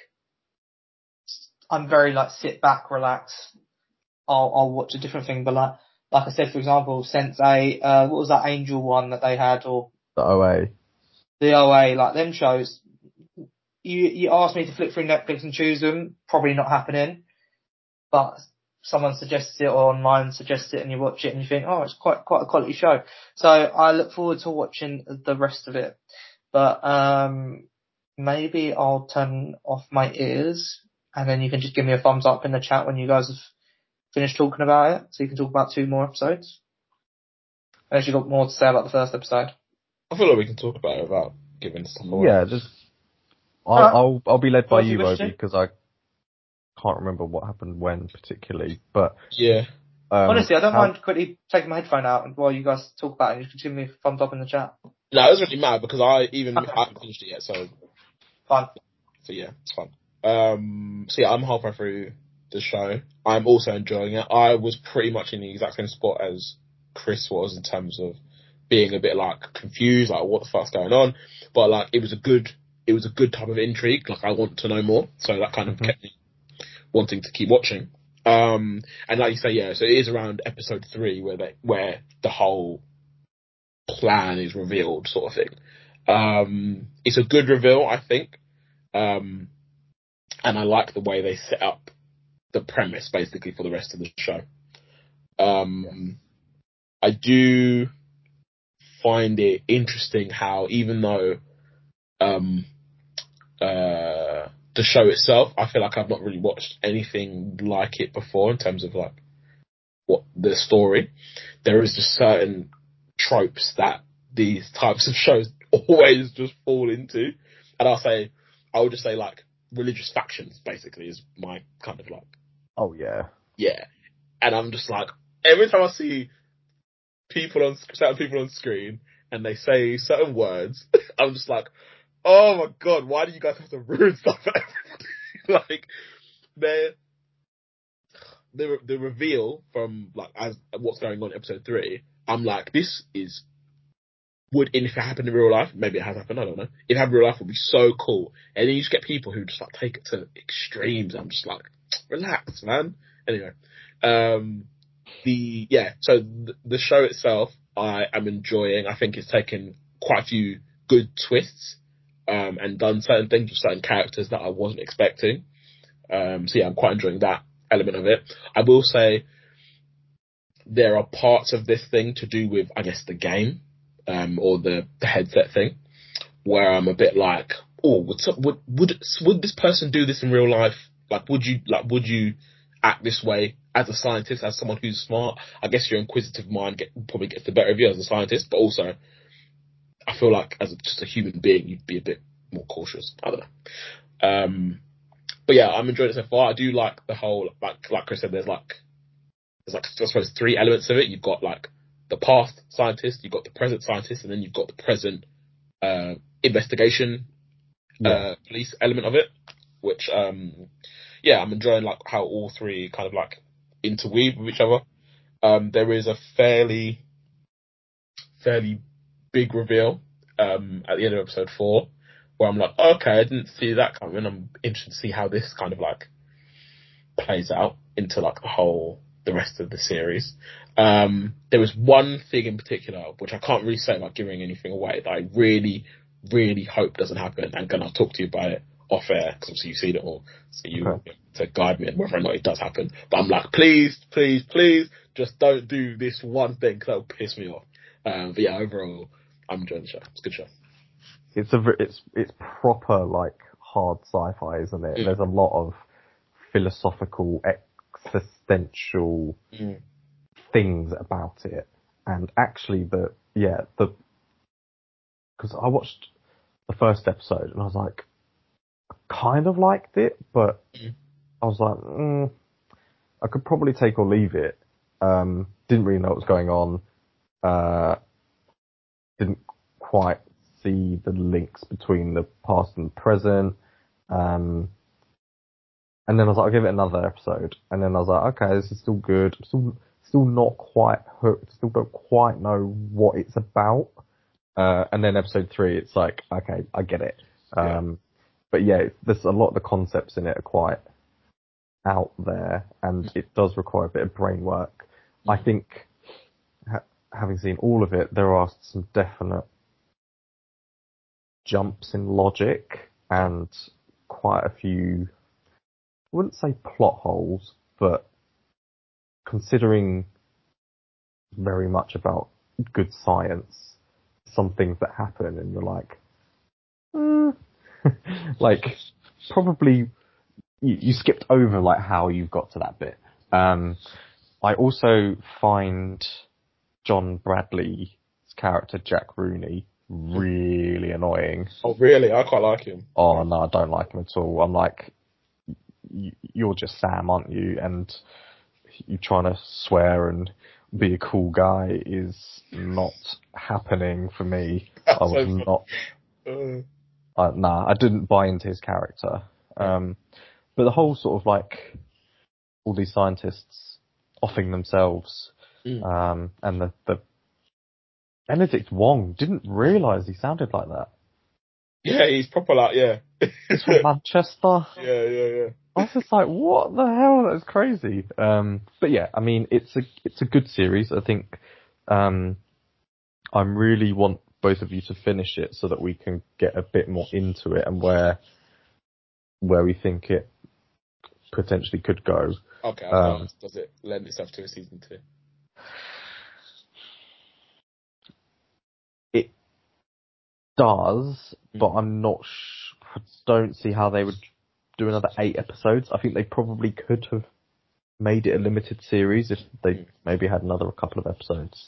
sit back, relax. I'll watch a different thing, but like I said, for example, Sense8, what was that Angel one that they had, or the OA? The OA, like them shows. You asked me to flip through Netflix and choose them, probably not happening. But someone suggests it or online suggests it, and you watch it and you think, oh, it's quite a quality show. So I look forward to watching the rest of it. But maybe I'll turn off my ears, and then you can just give me a thumbs up in the chat when you guys have finished talking about it, so you can talk about 2 more episodes. Unless you've got more to say about the first episode. I feel like we can talk about it without giving stuff away. Yeah, just I'll be led by you, Obi, because I can't remember what happened when particularly. But yeah, honestly, I don't mind quickly taking my headphone out while you guys talk about it. And you can give me a thumbs up in the chat. No, it was really mad because I haven't finished it yet, so fine. So yeah, it's fun. So yeah, I'm halfway through the show. I'm also enjoying it. I was pretty much in the exact same spot as Chris was in terms of being a bit like confused, like what the fuck's going on. But like it was a good type of intrigue. Like I want to know more, so that kind of kept me wanting to keep watching. And like you say, yeah, so it is around episode 3 where the whole plan is revealed, sort of thing. It's a good reveal, I think. And I like the way they set up the premise basically for the rest of the show. I do find it interesting how even though the show itself, I feel like I've not really watched anything like it before in terms of like what the story, there is just certain tropes that these types of shows always just fall into. And I would just say like religious factions basically is my kind of like, Oh yeah. yeah. And I'm just like, every time I see certain people on screen and they say certain words, I'm just like, oh my god, why do you guys have to ruin stuff for everybody? Like, the reveal from like as what's going on in episode 3, I'm like, this is if it happened in real life, maybe it has happened, I don't know. If it happened in real life, it would be so cool. And then you just get people who just like take it to extremes. I'm just like, relax, man. Anyway, so the show itself, I am enjoying. I think it's taken quite a few good twists, and done certain things with certain characters that I wasn't expecting. So yeah, I'm quite enjoying that element of it. I will say there are parts of this thing to do with, I guess, the game, or the headset thing, where I'm a bit like, oh, would this person do this in real life? Like, would you act this way as a scientist, as someone who's smart? I guess your inquisitive mind probably gets the better of you as a scientist, but also I feel like as just a human being, you'd be a bit more cautious. I don't know. But yeah, I'm enjoying it so far. I do like the whole, like Chris said, there's like, I suppose 3 elements of it. You've got like the past scientist, you've got the present scientist, and then you've got the present investigation police element of it. Which I'm enjoying like how all 3 kind of like interweave with each other. There is a fairly big reveal at the end of episode 4, where I'm like, okay, I didn't see that coming. I'm interested to see how this kind of like plays out into like the rest of the series. There was one thing in particular, which I can't really say without giving anything away, that I really, really hope doesn't happen. And I'll talk to you about it off air, because obviously you've seen it all, so to guide me on whether or not it does happen. But I'm like, please, please, please, just don't do this one thing, because that'll piss me off. But yeah, overall, I'm enjoying the show. It's a good show. It's proper like hard sci-fi, isn't it? There's a lot of philosophical, existential things about it, and actually because I watched the first episode and I was like, I kind of liked it, but I was like, I could probably take or leave it. Didn't really know what was going on. Didn't quite see the links between the past and present. And then I was like, I'll give it another episode. And then I was like, okay, this is still good. I'm still not quite hooked. Still don't quite know what it's about. And then episode 3, it's like, okay, I get it. But yeah, there's a lot of the concepts in it are quite out there, and it does require a bit of brain work. I think, having seen all of it, there are some definite jumps in logic and quite a few, I wouldn't say plot holes, but considering very much about good science, some things that happen and you're like, like probably you skipped over like how you've got to that bit. I also find John Bradley's character Jack Rooney really annoying. Oh really? I quite like him. Oh no, I don't like him at all. I'm like, you're just Sam, aren't you? And you trying to swear and be a cool guy is not happening for me. I was not. I didn't buy into his character. But the whole sort of like all these scientists offing themselves, and the Benedict Wong, didn't realise he sounded like that. Yeah, he's proper like, yeah. He's from Manchester. Yeah. I was just like, what the hell? That's crazy. But yeah, I mean, it's a good series. I think, I really want both of you to finish it so that we can get a bit more into it and where we think it potentially could go. Okay, does it lend itself to a season 2? It does, but I'm not I don't see how they would do another 8 episodes. I think they probably could have made it a limited series if they maybe had another couple of episodes.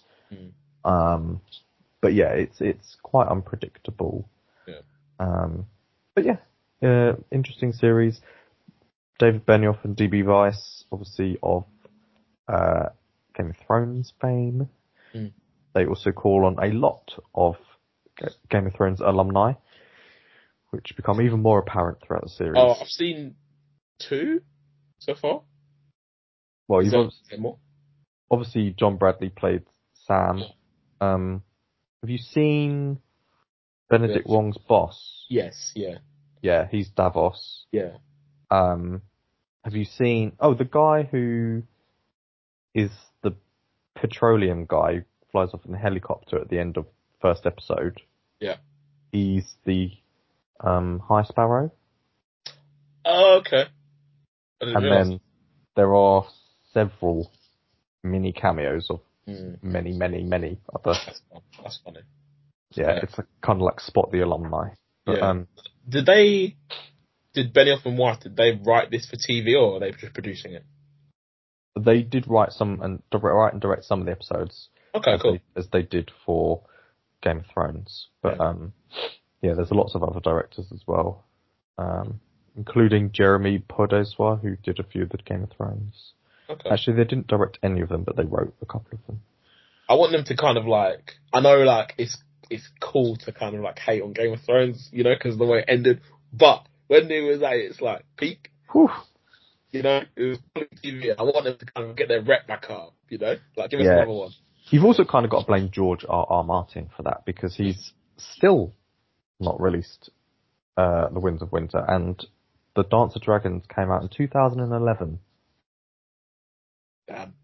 But yeah, it's quite unpredictable. Yeah. But yeah, interesting series. David Benioff and DB Weiss, obviously of Game of Thrones fame. They also call on a lot of Game of Thrones alumni, which become even more apparent throughout the series. Oh, I've seen 2 so far. Well, Is there more? Obviously John Bradley played Sam. Have you seen Benedict Wong's boss? Yes, yeah. Yeah, he's Davos. Yeah. Have you seen... Oh, the guy who is the petroleum guy who flies off in a helicopter at the end of first episode. Yeah. He's the High Sparrow. Oh, okay. And then there are several mini cameos of many other... That's funny. Yeah, it's kind of like Spot the Alumni. But, yeah. Did Benioff and Weiss, did they write this for TV or are they just producing it? They did write and direct some of the episodes. Okay, cool. As they did for Game of Thrones. But, yeah, there's lots of other directors as well. Including Jeremy Podeswa, who did a few of the Game of Thrones. Okay. Actually, they didn't direct any of them, but they wrote a couple of them. I want them to kind of like, I know like it's cool to kind of like hate on Game of Thrones, you know, because the way it ended. But when it was at its like peak, you know, it was quality TV. I want them to kind of get their rep back up, you know, like give us another one. You've also kind of got to blame George R.R. Martin for that because he's still not released The Winds of Winter, and The Dance of Dragons came out in 2011. Damn.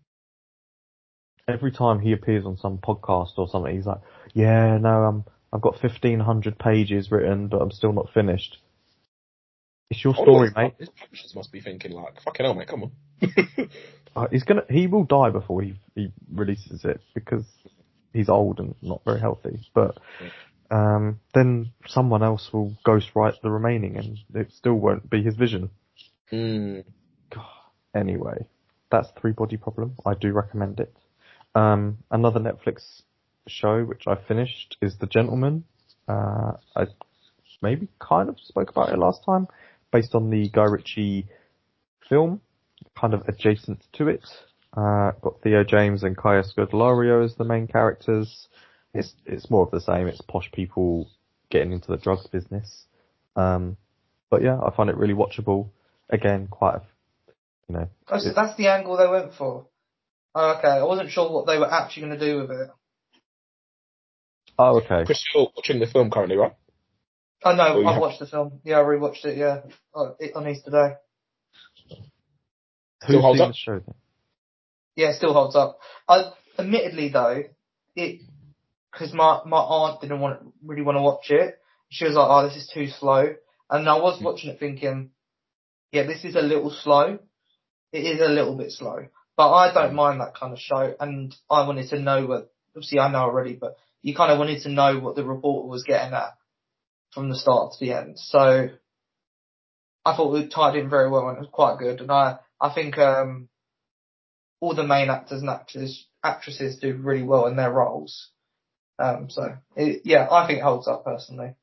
Every time he appears on some podcast or something, he's like, yeah, no, I've got 1,500 pages written, but I'm still not finished. It's your story, mate. His publishers must be thinking like, fucking hell, mate, come on. He will die before he releases it because he's old and not very healthy. But then someone else will ghostwrite the remaining, and it still won't be his vision. God. Anyway, that's Three Body Problem. I do recommend it. Another Netflix show which I finished is The Gentleman. I maybe kind of spoke about it last time, based on the Guy Ritchie film, kind of adjacent to it. Got Theo James and Kaya Scodelario as the main characters. It's more of the same. It's posh people getting into the drugs business. But yeah, I find it really watchable. Again, quite a, Oh, so that's the angle they went for. Oh, okay, I wasn't sure what they were actually going to do with it. Oh, okay. Chris, you're watching the film currently, right? Oh no, I've watched the film. Yeah, I rewatched it. Yeah, on Easter Day. Who's seen the show then? Yeah, it still holds up. Admittedly though, because my aunt didn't really want to watch it. She was like, "Oh, this is too slow," and I was watching it thinking, "Yeah, this is a little slow. It is a little bit slow." But I don't mind that kind of show, and I wanted to know what, obviously I know already, but you kind of wanted to know what the reporter was getting at from the start to the end. So I thought it tied in very well and it was quite good. And I think all the main actors and actresses do really well in their roles. I think it holds up personally.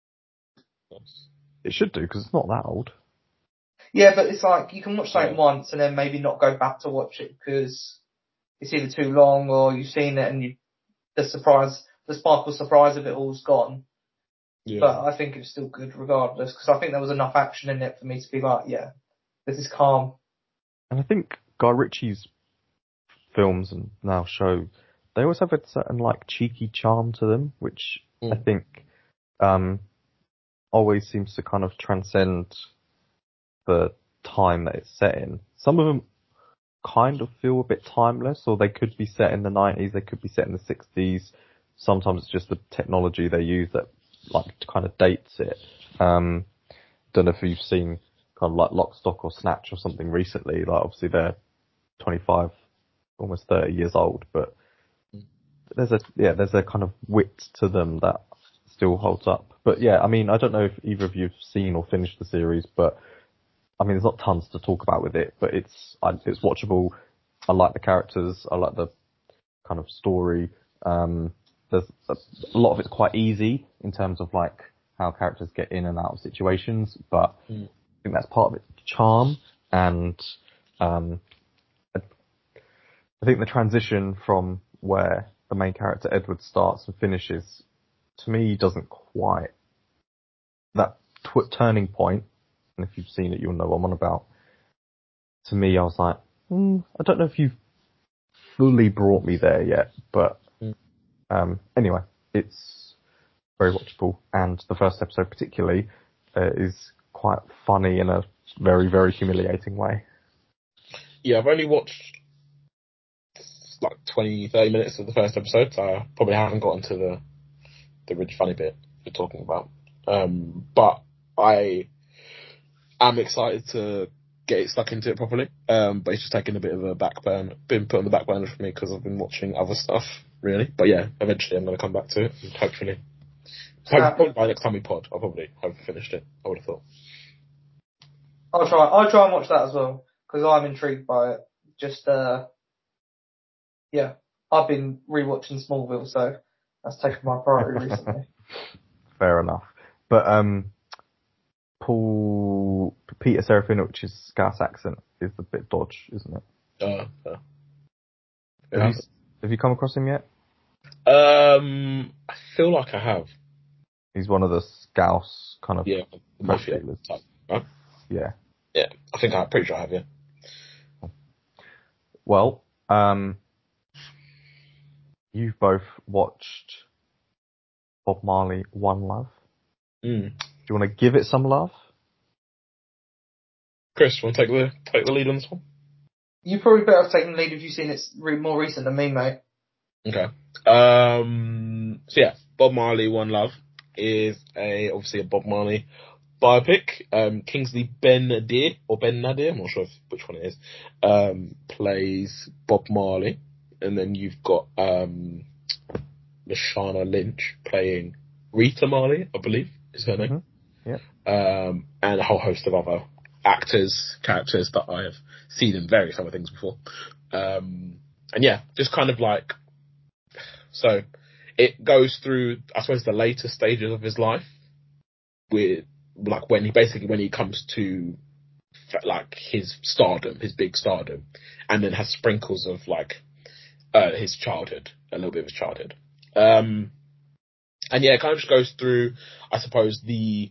It should do, because it's not that old. Yeah, but it's like, you can watch something once and then maybe not go back to watch it because it's either too long or you've seen it and the sparkle surprise of it all's gone. Yeah. But I think it's still good regardless because I think there was enough action in it for me to be like, yeah, this is calm. And I think Guy Ritchie's films and now show, they always have a certain like cheeky charm to them, which I think always seems to kind of transcend the time that it's set in. Some of them kind of feel a bit timeless, or they could be set in the 90s, they could be set in the 60s. Sometimes it's just the technology they use that like kind of dates it. Don't know if you've seen kind of like Lock, Stock or Snatch or something recently. Like obviously they're 25, almost 30 years old, but there's a kind of wit to them that still holds up. But yeah, I mean, I don't know if either of you've seen or finished the series, but I mean, there's not tons to talk about with it, but it's watchable. I like the characters. I like the kind of story. There's a lot of it's quite easy in terms of like how characters get in and out of situations, but I think that's part of its charm. And I think the transition from where the main character Edward starts and finishes, to me, doesn't quite that turning point. And if you've seen it, you'll know what I'm on about. To me, I was like, I don't know if you've fully brought me there yet, but anyway, it's very watchable, and the first episode particularly is quite funny in a very, very humiliating way. Yeah, I've only watched like 20, 30 minutes of the first episode, so I probably haven't gotten to the really funny bit you're talking about. But I am excited to get stuck into it properly. But it's just taking a bit of a been put on the back burner for me because I've been watching other stuff, really. But yeah, eventually I'm going to come back to it, and hopefully by next time we pod, I'll probably have finished it, I would have thought. I'll try and watch that as well, because I'm intrigued by it. Just, yeah, I've been rewatching Smallville, so that's taken my priority recently. Fair enough. But, Peter Serafinovic's Scouse accent is a bit dodge, isn't it? Have you come across him yet? I feel like I have. He's one of the Scouse kind of mafia type, right? Yeah. Yeah, I'm pretty sure I have, yeah. Well, you've both watched Bob Marley, One Love. Do you want to give it some love? Chris, want to take the lead on this one? You probably better have taken the lead if you've seen it more recent than me, mate. Okay. So yeah, Bob Marley, One Love is obviously a Bob Marley biopic. Kingsley Ben-Adir, or Ben-Nadir, I'm not sure which one it is, plays Bob Marley. And then you've got Lashana Lynch playing Rita Marley, I believe is her name. Yeah. And a whole host of other characters that I have seen in various other things before. And yeah, just kind of like, so it goes through, I suppose, the later stages of his life, with like when he comes to like his stardom, his big stardom, and then has sprinkles of like his childhood, a little bit of his childhood. And yeah, it kind of just goes through, I suppose, the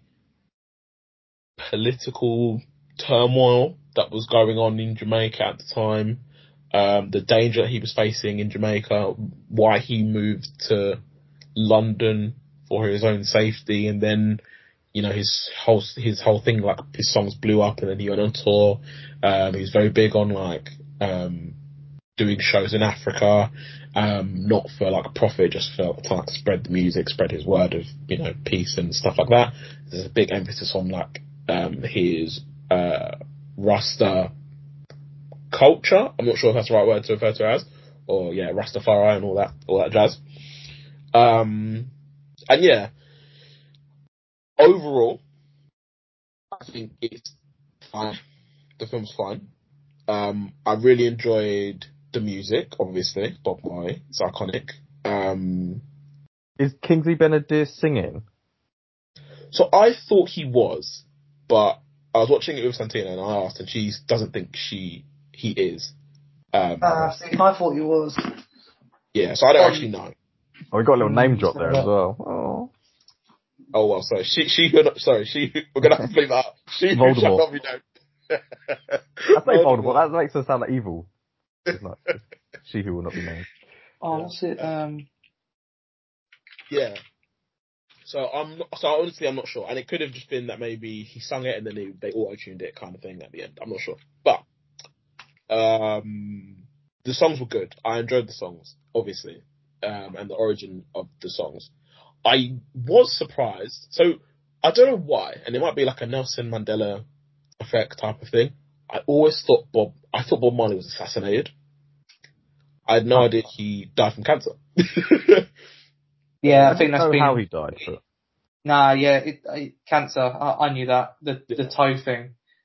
political turmoil that was going on in Jamaica at the time, the danger that he was facing in Jamaica, why he moved to London for his own safety, and then, you know, his whole thing, like his songs blew up, and then he went on tour. He was very big on like doing shows in Africa, not for like profit, just for to like spread the music, spread his word of, you know, peace and stuff like that. There's a big emphasis on like his Rasta culture. I'm not sure if that's the right word to refer to as, or yeah, Rastafari and all that jazz. And yeah, overall, I think it's fine. The film's fine. I really enjoyed the music, obviously. Bob Marley, it's iconic. Is Kingsley Ben-Adir singing? So I thought he was, but I was watching it with Santina and I asked, and she doesn't think he is. See, I thought he was. Yeah, so I don't actually know. Oh, we got a little name drop there as well. Oh well, sorry. We're gonna have to leave that up. She who shall not be known. I say Voldemort. That makes her sound like evil. It's not. She who will not be named. Oh, what's it? Yeah. So honestly, I'm not sure, and it could have just been that maybe he sung it and then they auto-tuned it, kind of thing at the end. I'm not sure, but the songs were good. I enjoyed the songs, obviously, and the origin of the songs. I was surprised. So I don't know why, and it might be like a Nelson Mandela effect type of thing. I thought Bob Marley was assassinated. I had no idea he died from cancer. Yeah, I think that's how he died. But... Nah, yeah, cancer. I knew that. The toe thing.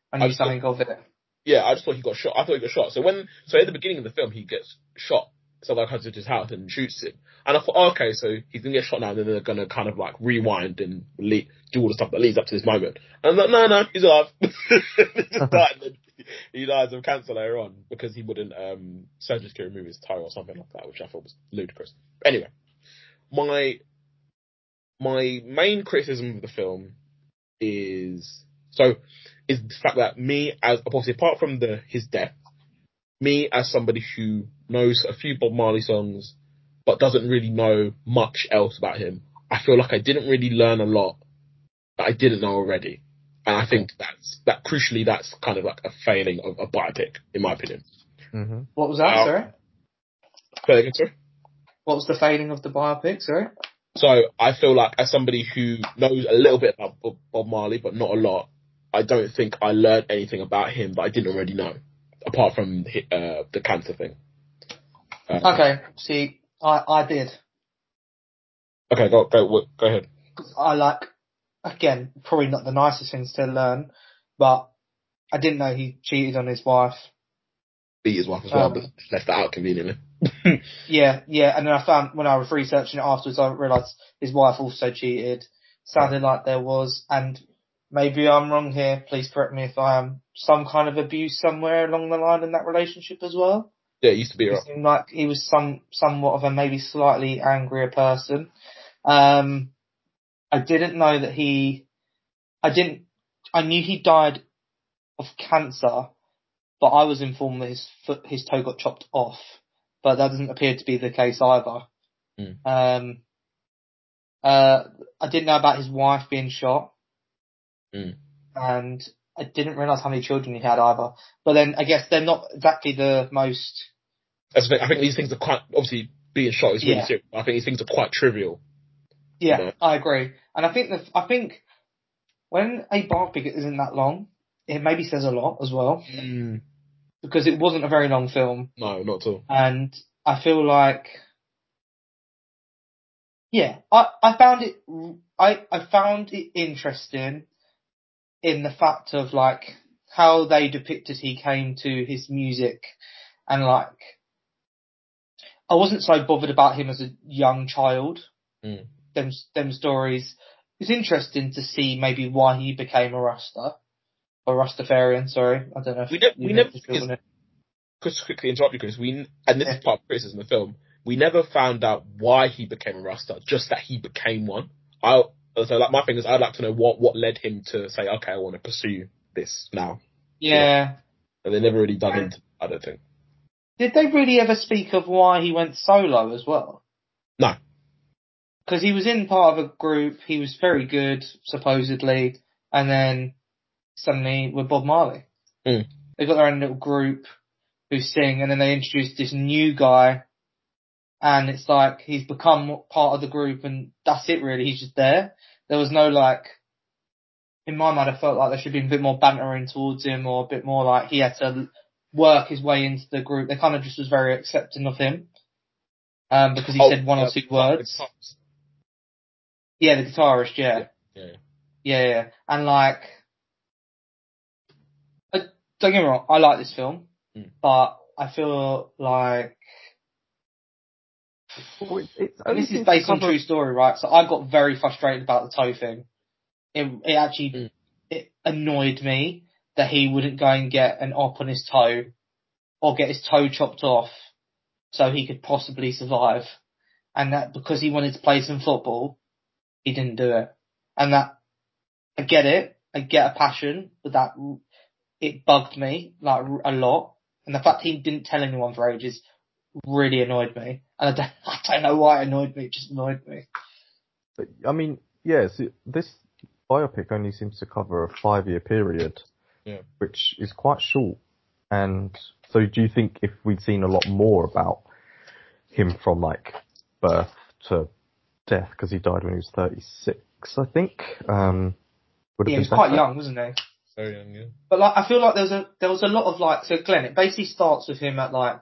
I knew something of it. Yeah, I just thought he got shot. I thought he got shot. So at the beginning of the film, he gets shot. Someone comes into his house and shoots him. And I thought, oh, okay, so he's gonna get shot now, and then they're gonna kind of like rewind and do all the stuff that leads up to this moment. And I'm like, no, he's alive. He just died. And then he dies of cancer later on because he wouldn't surgically remove his toe or something like that, which I thought was ludicrous. Anyway, my main criticism of the film is the fact that me, as obviously apart from his death, me as somebody who knows a few Bob Marley songs but doesn't really know much else about him, I feel like I didn't really learn a lot that I didn't know already. And I think crucially that's kind of like a failing of a biopic, in my opinion. Mm-hmm. What was that, sorry? Say again, sorry? What was the failing of the biopic, sorry? So I feel like as somebody who knows a little bit about Bob Marley but not a lot, I don't think I learned anything about him that I didn't already know, apart from the cancer thing. Okay, see, I did. Okay, go ahead. I like, again, probably not the nicest things to learn, but I didn't know he cheated on his wife. Beat his wife as well, but left that out conveniently. Yeah, and then I found, when I was researching it afterwards, I realised his wife also cheated. Sounded like there was, and maybe I'm wrong here, please correct me if I am, some kind of abuse somewhere along the line in that relationship as well. Yeah, it used to be It seemed like he was somewhat of a maybe slightly angrier person. I didn't know that I knew he died of cancer, but I was informed that his toe got chopped off, but that doesn't appear to be the case either. Mm. I didn't know about his wife being shot. Mm. And I didn't realise how many children he had either. But then I guess they're not exactly the most. I think these things are quite, obviously being shot is really serious. I think these things are quite trivial. Yeah, you know? I agree. And I think when a biopic isn't that long, it maybe says a lot as well. Mm. Because it wasn't a very long film. No, not at all. And I feel like, I found it interesting in the fact of like how they depicted he came to his music, and like I wasn't so bothered about him as a young child. Mm. Them stories. It's interesting to see maybe why he became a Rasta or Rastafarian. Sorry, I don't know. We never just quickly interrupt you, Chris. And this is part of criticism of the film. We never found out why he became a Rasta, just that he became one. So like my thing is, I'd like to know what led him to say, okay, I want to pursue this now. Yeah. And they never really dug into. I don't think. Did they really ever speak of why he went solo as well? No. Because he was in part of a group, he was very good, supposedly, and then suddenly with Bob Marley. Mm. They've got their own little group who sing, and then they introduced this new guy, and it's like he's become part of the group, and that's it really, he's just there. There was no like, in my mind I felt like there should be a bit more bantering towards him, or a bit more like he had to work his way into the group. They kind of just was very accepting of him, because he said one or two words. Yeah, the guitarist, yeah. And like, don't get me wrong, I like this film, but I feel like, and this is based on true story, right? So I got very frustrated about the toe thing. It actually it annoyed me that he wouldn't go and get an op on his toe or get his toe chopped off so he could possibly survive, and that because he wanted to play some football, he didn't do it. And that, I get it, I get a passion, but that it bugged me like a lot. And the fact he didn't tell anyone for ages really annoyed me. And I don't know why it annoyed me, it just annoyed me. But, I mean, yes, this biopic only seems to cover a 5-year period, which is quite short. And so do you think if we'd seen a lot more about him from like birth to death, because he died when he was 36, I think, would have been he was quite young, wasn't he? Very young, yeah. But like, I feel like there was a lot of like, so Glenn, it basically starts with him at like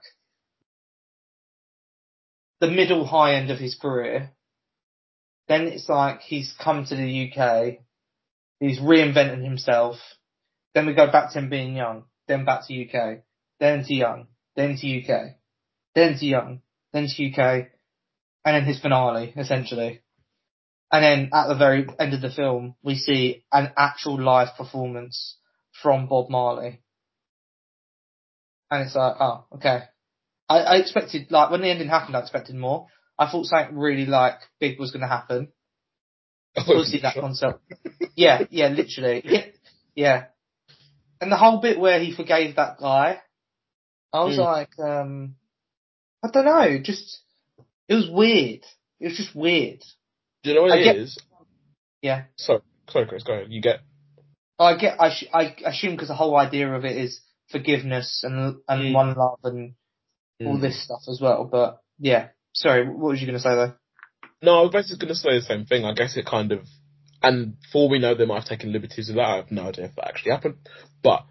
the middle high end of his career. Then it's like he's come to the UK, he's reinvented himself. Then we go back to him being young, then back to UK, then to young, then to UK, then to young, then to UK, and then his finale, essentially. And then at the very end of the film, we see an actual live performance from Bob Marley. And it's like, oh, okay. I expected, like, when the ending happened, I expected more. I thought something really, like, big was going to happen. We'll see that concept. Yeah, literally. Yeah. And the whole bit where he forgave that guy, I was like, I don't know, it was weird. It was just weird. Do you know what it is? Yeah. Sorry, Chris, go ahead. You get. I assume because the whole idea of it is forgiveness and one love and all this stuff as well. But yeah, sorry, what was you going to say though? No, I was basically going to say the same thing. I guess it kind of, and for all we know, they might have taken liberties with that. I have no idea if that actually happened. But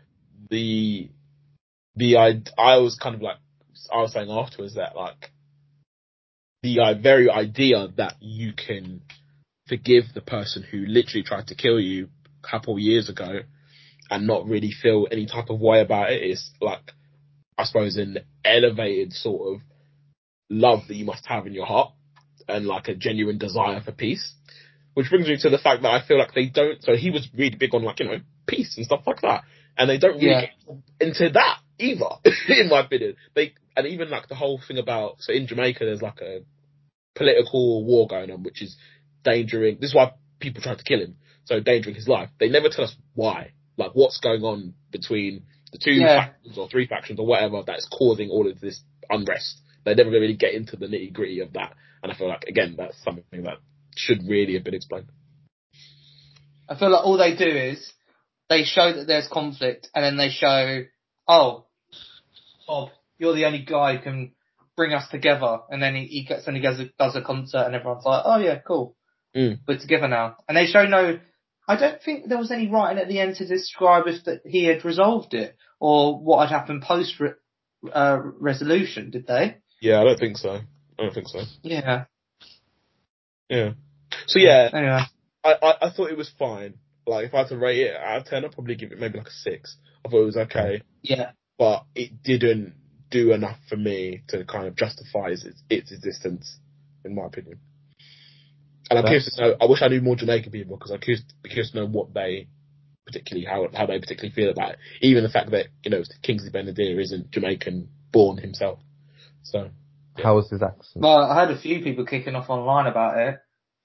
I was kind of like, I was saying afterwards that like the very idea that you can forgive the person who literally tried to kill you a couple of years ago and not really feel any type of way about it is like, I suppose, an elevated sort of love that you must have in your heart and like a genuine desire for peace. Which brings me to the fact that I feel like they don't. So he was really big on like, you know, peace and stuff like that, and they don't really get into that either, in my opinion. And even like the whole thing about, so in Jamaica there's like a political war going on, which is endangering. This is why people tried to kill him, so endangering his life. They never tell us why, like what's going on between the two factions or three factions or whatever that's causing all of this unrest. They never really get into the nitty gritty of that, and I feel like again that's something that should really have been explained. I feel like all they do is they show that there's conflict, and then they show, oh, Bob, you're the only guy who can bring us together, and then he does a concert, and everyone's like, oh yeah, cool, we're together now. And they show I don't think there was any writing at the end to describe if that he had resolved it or what had happened post resolution. Did they? Yeah, I don't think so. Yeah. Yeah. So yeah, anyway. I thought it was fine. Like if I had to rate it out of 10, I'd probably give it maybe like a 6. I thought it was okay. Yeah. But it didn't do enough for me to kind of justify its existence, in my opinion. And I'm curious to know, I wish I knew more Jamaican people because I'm curious to know what they particularly, how they particularly feel about it. Even the fact that, you know, Kingsley Ben-Adir isn't Jamaican born himself. So. Yeah. How was his accent? Well, I had a few people kicking off online about it.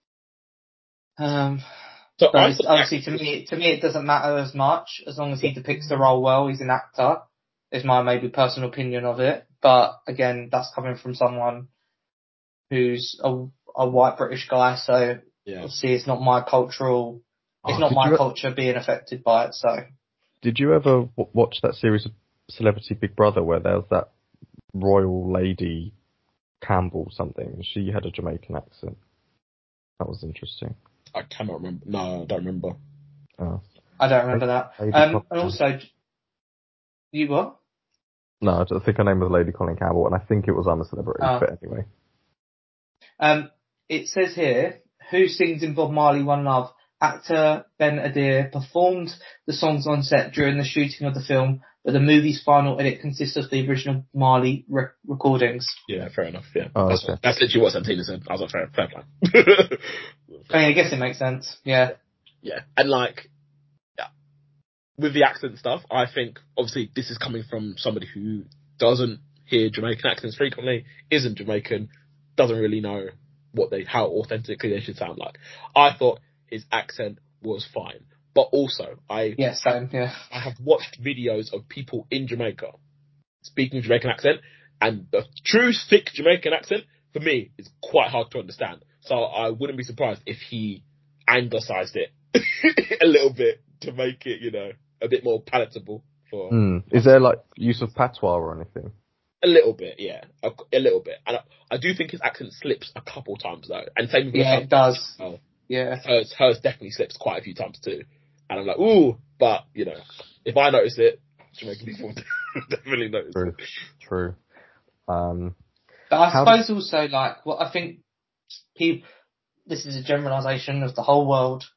So obviously, to me, it doesn't matter as much as long as he depicts the role well. He's an actor. Is my maybe personal opinion of it. But again, that's coming from someone who's a white British guy. So obviously, it's not my cultural. It's not my culture being affected by it. So. Did you ever watch that series of Celebrity Big Brother where there was that royal lady Campbell something? She had a Jamaican accent. That was interesting. I cannot remember. No, I don't remember. Oh. I don't remember that. And also, you what? No, I think her name was Lady Colin Campbell, and I think it was I'm a Celebrity, but anyway. It says here, who sings in Bob Marley One Love? Actor Ben-Adir performed the songs on set during the shooting of the film, but the movie's final edit consists of the original Marley recordings. Yeah, fair enough. Yeah, that's literally what Santina said. I was like, fair play. I mean, I guess it makes sense. Yeah. Yeah, and like, with the accent stuff, I think obviously this is coming from somebody who doesn't hear Jamaican accents frequently, isn't Jamaican, doesn't really know how authentically they should sound like. I thought his accent was fine, but also I have watched videos of people in Jamaica speaking Jamaican accent, and the true thick Jamaican accent for me is quite hard to understand. So I wouldn't be surprised if he anglicized it a little bit to make it, you know, a bit more palatable for. Is there like use of patois or anything? A little bit, yeah, a little bit. And I do think his accent slips a couple times though, and same with it does. Yeah, hers definitely slips quite a few times too. And I'm like, ooh, but you know, if I notice it, Jamaican people definitely notice it. True. But I suppose also like what I think people. This is a generalisation of the whole world.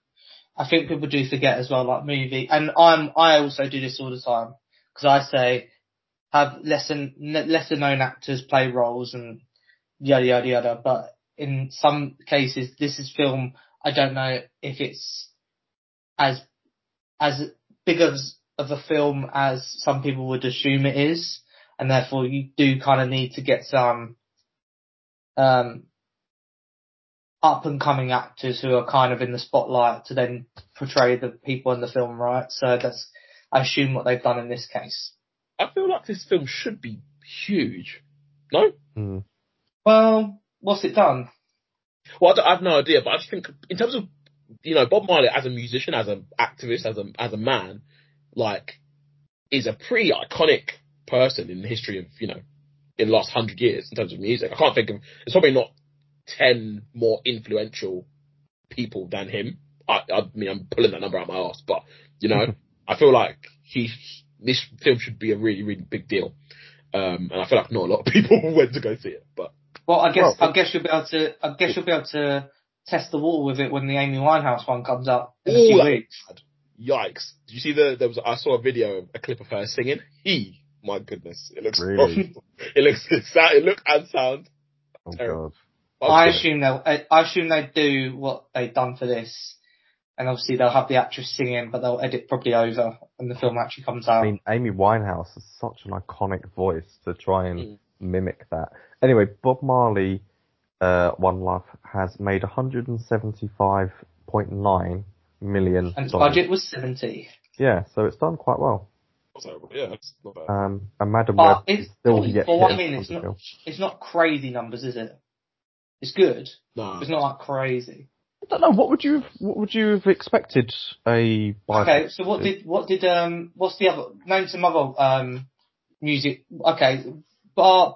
I think people do forget as well, like movie, and I also do this all the time because I say have lesser known actors play roles and yada yada yada. But in some cases, this is film. I don't know if it's as big of a film as some people would assume it is, and therefore you do kind of need to get some um, up and coming actors who are kind of in the spotlight to then portray the people in the film, right? So that's, I assume, what they've done in this case. I feel like this film should be huge. No? Mm. Well, what's it done? Well, I have no idea, but I just think in terms of, Bob Marley as a musician, as an activist, as a man, like, is a pretty iconic person in the history of, in the last 100 years in terms of music. I can't think of, there's probably not 10 more influential people than him. I mean, I'm pulling that number out my arse, but, I feel like this film should be a really, really big deal. And I feel like not a lot of people went to go see it, but. Well, I guess you'll be able to test the wall with it when the Amy Winehouse one comes out in a few weeks. Yikes! Did you see I saw a video, a clip of her singing. My goodness, it looks really. It looked and sound terrible. God. I assume they do what they've done for this, and obviously they'll have the actress singing, but they'll edit probably over when the film actually comes out. I mean, Amy Winehouse is such an iconic voice to try and mimic that. Anyway, Bob Marley, One Love has made $175.9 million. And its budget was 70. Yeah, so it's done quite well. Yeah, that's not bad. And Madam Web is still yet. It's not crazy numbers, is it? It's good. No, it's not like crazy. I don't know. What would you have expected a? Okay, so what's the other? Name some other music. Okay, bar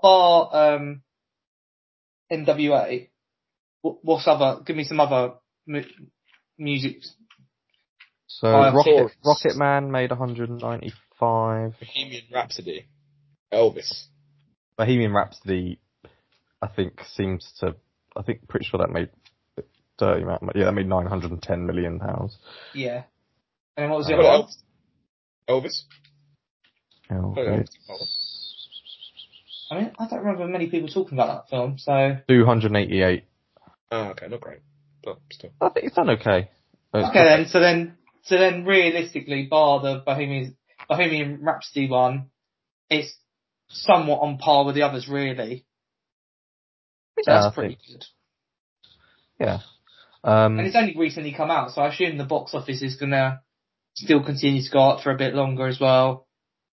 NWA. What's other? Give me some other music. So Rocket Man made 195. Bohemian Rhapsody. Elvis. Bohemian Rhapsody, pretty sure that made dirty amount. Yeah, that made £910 million. Yeah. And what was the other one? Elvis. I mean, I don't remember many people talking about that film, so. 288. Oh, okay, not great. But still. I think it's done okay. Okay, so then realistically, bar the Bohemian Rhapsody one, it's somewhat on par with the others, really. So that's pretty good. Yeah. And it's only recently come out, so I assume the box office is gonna still continue to go up for a bit longer as well.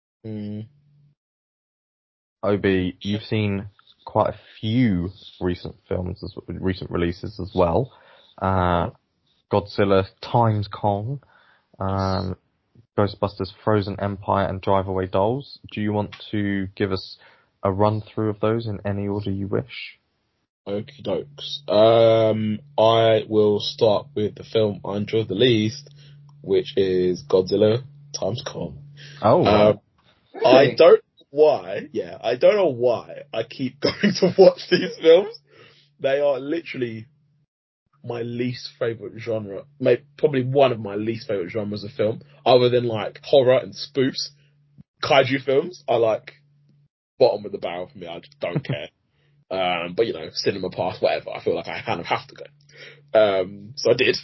Obi, you've seen quite a few recent releases as well. Godzilla Times Kong, Ghostbusters Frozen Empire, and Drive Away Dolls. Do you want to give us a run through of those in any order you wish? Okie dokes. I will start with the film I enjoyed the least, which is Godzilla Times Kong. Oh, wow. Really? I don't know why I keep going to watch these films. They are literally my least favourite genre. Probably one of my least favourite genres of film, other than like horror and spoofs. Kaiju films are like bottom of the barrel for me. I just don't care. But cinema pass, whatever. I feel like I kind of have to go. So I did.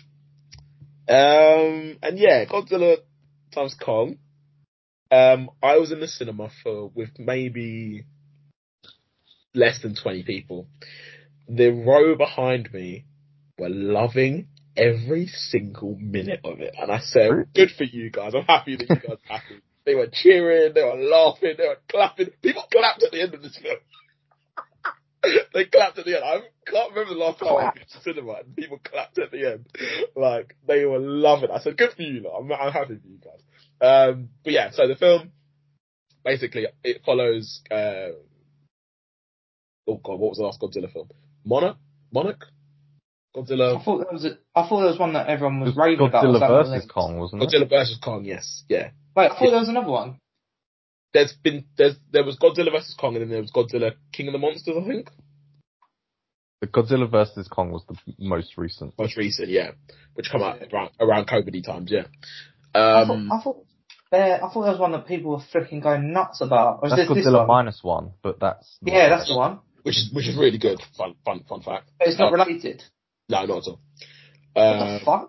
And yeah, Godzilla Times Kong. I was in the cinema with maybe less than 20 people. The row behind me were loving every single minute of it. And I said, good for you guys. I'm happy that you guys are happy. They were cheering, they were laughing, they were clapping. People clapped at the end of this film. They clapped at the end. I can't remember the last time I went to the cinema and people clapped at the end. Like, they were loving it. I said, good for you, lot. I'm happy for you guys. But yeah, so the film, basically, it follows, oh god, what was the last Godzilla film? Monarch? Godzilla. I thought there was one that everyone was raving about. Godzilla vs. Kong, wasn't it? Godzilla vs. Kong, yes. Yeah. Wait, I thought there was another one. There was Godzilla vs. Kong, and then there was Godzilla King of the Monsters, I think. The Godzilla versus Kong was the most recent. Most recent, yeah, which come out around COVID times, yeah. I thought there was one that people were freaking going nuts about. Or is That's this Godzilla one? -1, but that's that's the one. Which is really good. Fun fact. But it's not related. No, not at all. What the fuck?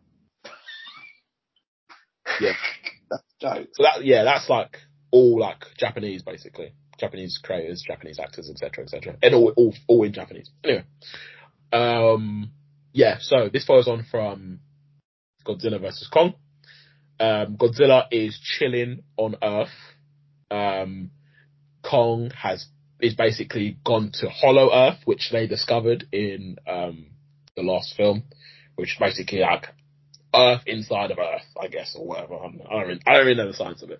Yeah. That's a joke. So that's like all like Japanese, basically. Japanese creators, Japanese actors, etc., and all in Japanese. Anyway, so this follows on from Godzilla versus Kong. Godzilla is chilling on Earth. Kong is basically gone to Hollow Earth, which they discovered in the last film, which is basically like Earth inside of Earth, I guess, or whatever. I don't really know the science of it.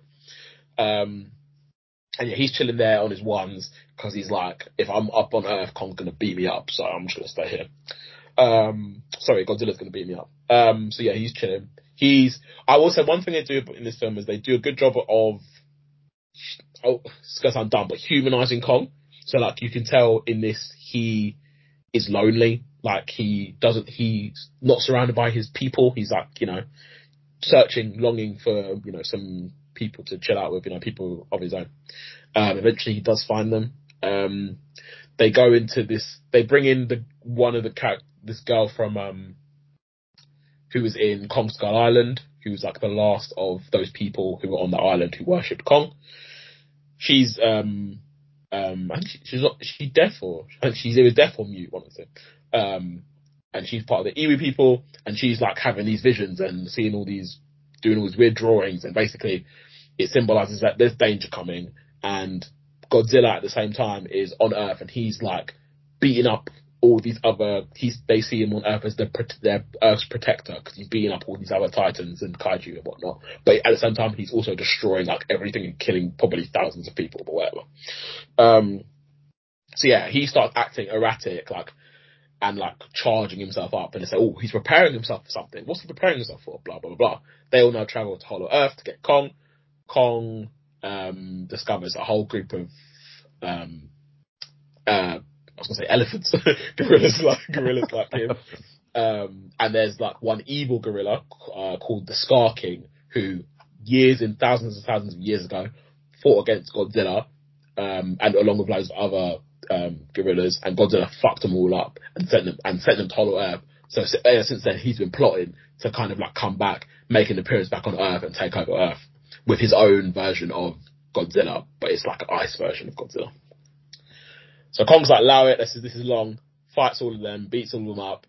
And yeah, he's chilling there on his ones because he's like, if I'm up on Earth, Kong's gonna beat me up, so I'm just gonna stay here. Godzilla's gonna beat me up. So yeah, he's chilling. I will say one thing they do in this film is they do a good job of, it's gonna sound dumb, but humanizing Kong. So like you can tell in this he is lonely. Like he's not surrounded by his people. He's like, searching, longing for, some people to chill out with, people of his own. Eventually he does find them. They go into they bring in this girl from, who was in Kong Skull Island, who was like the last of those people who were on that island who worshipped Kong. She's, I think she's deaf she's either deaf or mute, one of the two. And she's part of the Iwi people, and she's like having these visions and seeing doing all these weird drawings, and basically it symbolizes that there's danger coming, and Godzilla at the same time is on Earth, and he's like beating up all these they see him on Earth as their Earth's protector, because he's beating up all these other titans and kaiju and whatnot, but at the same time he's also destroying like everything and killing probably thousands of people or whatever. So yeah, he starts acting erratic, and charging himself up, and they say, oh, he's preparing himself for something. What's he preparing himself for? Blah, blah, blah, blah. They all now travel to Hollow Earth to get Kong. Kong discovers a whole group of, I was going to say elephants, gorillas like him. And there's one evil gorilla called the Scar King, who thousands and thousands of years ago fought against Godzilla, and along with loads of other gorillas, and Godzilla fucked them all up and sent them to Hollow Earth. So since then he's been plotting to kind of come back, make an appearance back on Earth and take over Earth with his own version of Godzilla, but it's like an ice version of Godzilla. So Kong's like, allow it, this is long, fights all of them, beats all of them up,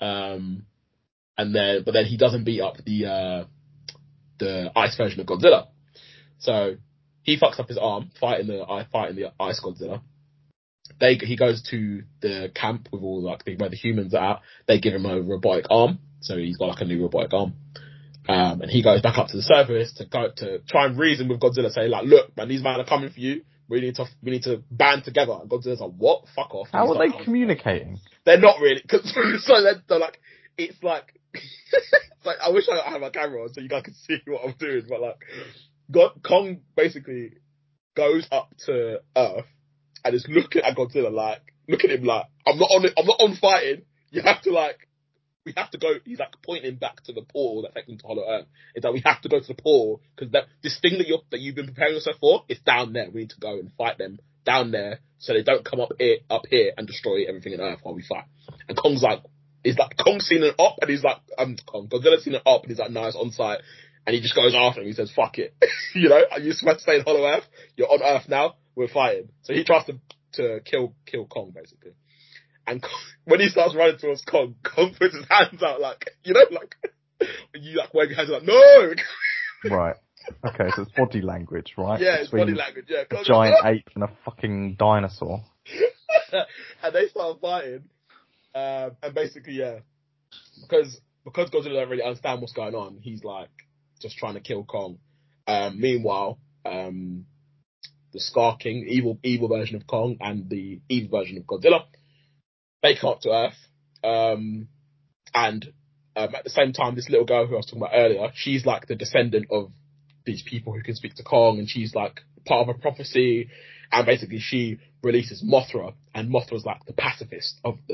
but then he doesn't beat up the ice version of Godzilla. So he fucks up his arm fighting the ice Godzilla. He goes to the camp with all where the humans are at. They give him a robotic arm, so he's got a new robotic arm. And he goes back up to the surface to try and reason with Godzilla, say look, man, these men are coming for you. We need to band together. And Godzilla's like, what? Fuck off. How are they communicating? They're not really. So they're like, it's like, I wish I had my camera on so you guys could see what I'm doing, but Kong basically goes up to Earth and is looking at Godzilla look at him I'm not on fighting. You have to we have to go. He's pointing back to the portal that takes him to Hollow Earth. It's we have to go to the portal because this thing that you've been preparing yourself for is down there. We need to go and fight them down there so they don't come up here and destroy everything on Earth while we fight. And Kong's Kong's seen an op and he's Godzilla's seen an op and he's no, it's on site. And he just goes after him. He says, fuck it. You're supposed to stay in Hollow Earth. You're on Earth now. We're fighting. So he tries to kill Kong, basically. And when he starts running towards Kong puts his hands out when you wave your hands no! Right. Okay, so it's body language, right? Yeah, it's body language, yeah. A giant ape and a fucking dinosaur. And they start fighting. And basically, yeah. Because Godzilla doesn't really understand what's going on, he's just trying to kill Kong. Meanwhile, the Scar King, evil version of Kong, and the evil version of Godzilla, they come up to Earth. And at the same time, this little girl who I was talking about earlier, she's the descendant of these people who can speak to Kong, and she's part of a prophecy. And basically, she releases Mothra, and Mothra's the pacifist of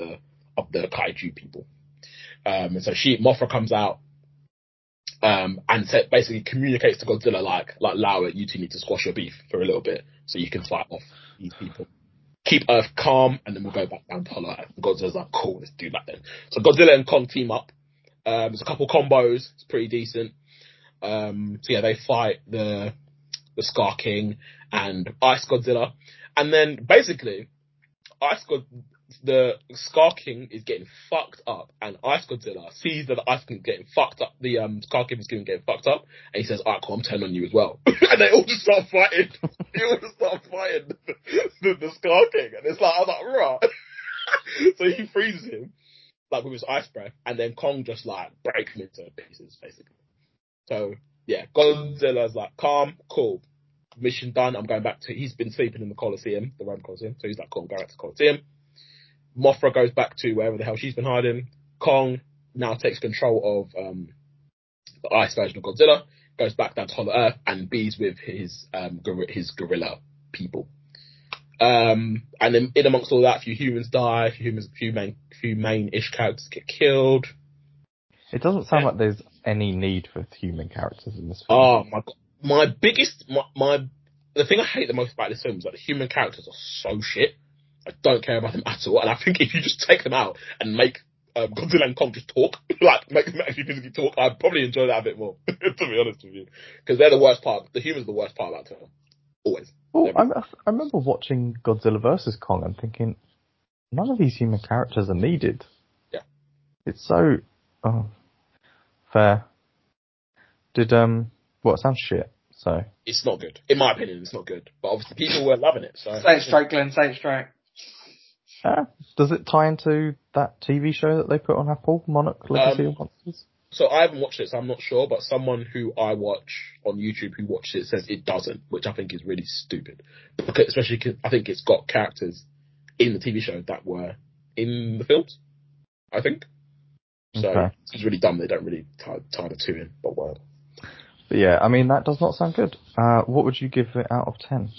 the kaiju people. And so Mothra comes out, and basically communicates to Godzilla like, allow it, you two need to squash your beef for a little bit so you can fight off these people. Keep Earth calm, and then we'll go back down to Hollow Earth. Godzilla's like, cool, let's do that then. So Godzilla and Kong team up. There's a couple combos, it's pretty decent. So yeah, they fight the Scar King and Ice Godzilla. And then basically, the Scar King is getting fucked up, and Ice Godzilla sees that the Ice King is getting fucked up. The Scar King is getting fucked up, and he says, "Alright, cool, I'm turning on you as well." And they all just start fighting. They all just start fighting the Scar King, and it's like, I'm like, right. So he freezes him like with his ice breath, and then Kong just like breaks him into pieces, basically. So yeah, Godzilla's like, calm, cool. Mission done. I'm going back to. He's been sleeping in the Coliseum, the Roman Coliseum. So he's like, cool, go back to the Coliseum. Mothra goes back to wherever the hell she's been hiding. Kong now takes control of the ice version of Godzilla, goes back down to Hollow Earth, and bees with his gorilla people. And then in amongst all that, a few humans die, a few main-ish characters get killed. It doesn't sound like there's any need for human characters in this film. Oh my god. The thing I hate the most about this film is that the human characters are so shit. I don't care about them at all. And I think if you just take them out and make Godzilla and Kong just talk, like make them actually physically talk, I'd probably enjoy that a bit more, to be honest with you. Because they're the worst part. The humans are the worst part of that film. Always. Well, I remember watching Godzilla vs. Kong and thinking, none of these human characters are needed. Yeah. It's so... Oh, fair. Did, well, it sounds shit, so... It's not good. In my opinion, it's not good. But obviously people were loving it, so... Say it straight, Glenn, say it straight. Does it tie into that TV show that they put on Apple, Monarch Legacy of Monsters? So I haven't watched it, so I'm not sure, but someone who I watch on YouTube who watched it says it doesn't, which I think is really stupid. Because, especially because I think it's got characters in the TV show that were in the films, I think. So Okay. It's really dumb they don't really tie the two in, but whatever. But yeah, I mean, that does not sound good. What would you give it out of 10?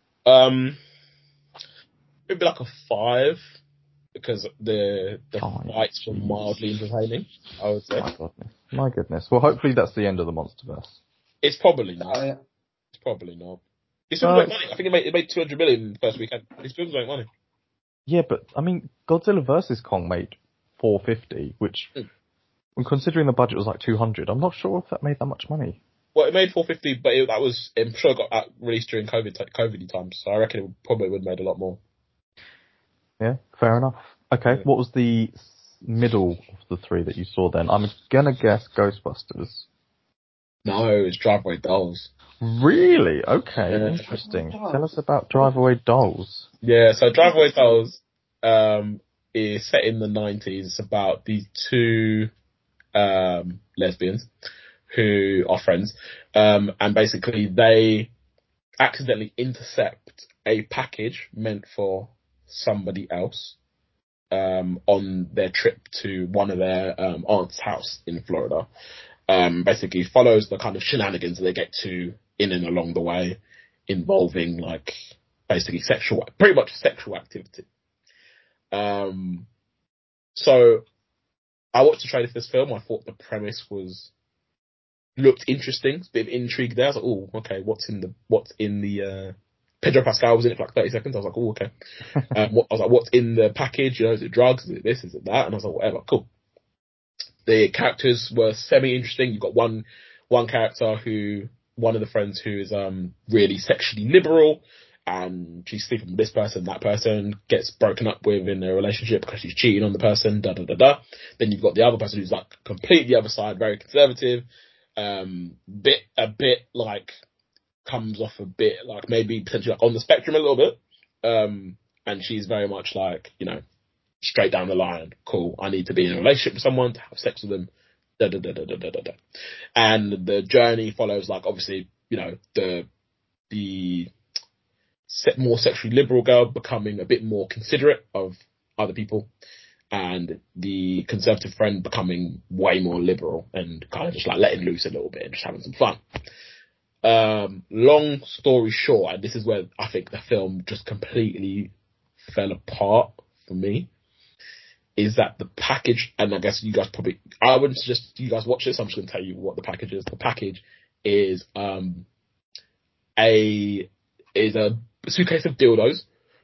Maybe like a 5, because the Five, fights were mildly entertaining, I would say. My goodness. Well, hopefully that's the end of the Monsterverse. It's probably not. Oh, yeah. It's probably not. These films make money. I think it made 200 million in the first weekend. These films make money. Yeah, but, I mean, Godzilla vs. Kong made 450, which, when considering the budget was like 200, I'm not sure if that made that much money. Well, it made 450, but that was, I'm sure it got released during COVID times, so I reckon it probably would have made a lot more. Yeah, fair enough. Okay, Yeah. What was the middle of the three that you saw then? I'm gonna guess Ghostbusters. No, it's Driveway Dolls. Really? Okay, Yeah. interesting. Tell us about Drive Away Dolls. Yeah, so Driveway Dolls is set in the 90s. It's about these two lesbians who are friends, and basically they accidentally intercept a package meant for somebody else on their trip to one of their aunt's house in Florida. Basically follows the kind of shenanigans that they get to in and along the way, involving like basically pretty much sexual activity. So I watched the trailer for this film. I thought the premise looked interesting, a bit of intrigue there. I was like, oh, okay, what's in the Pedro Pascal was in it for like 30 seconds. I was like, oh, okay. I was like, what's in the package? You know, is it drugs? Is it this? Is it that? And I was like, whatever, cool. The characters were semi-interesting. You've got one character one of the friends who is really sexually liberal, and she's sleeping with this person, that person, gets broken up with in a relationship because she's cheating on the person, da-da-da-da. Then you've got the other person who's like completely the other side, very conservative, a bit like, comes off a bit like maybe potentially like on the spectrum a little bit. And she's very much like, you know, straight down the line, cool, I need to be in a relationship with someone to have sex with them, da da da da da da da. And the journey follows like obviously, you know, the more sexually liberal girl becoming a bit more considerate of other people, and the conservative friend becoming way more liberal and kind of just like letting loose a little bit and just having some fun. Long story short, and this is where I think the film just completely fell apart for me, is that the package, and I guess you guys probably, I wouldn't suggest you guys watch this. I'm just going to tell you what the package is. The package is a suitcase of dildos,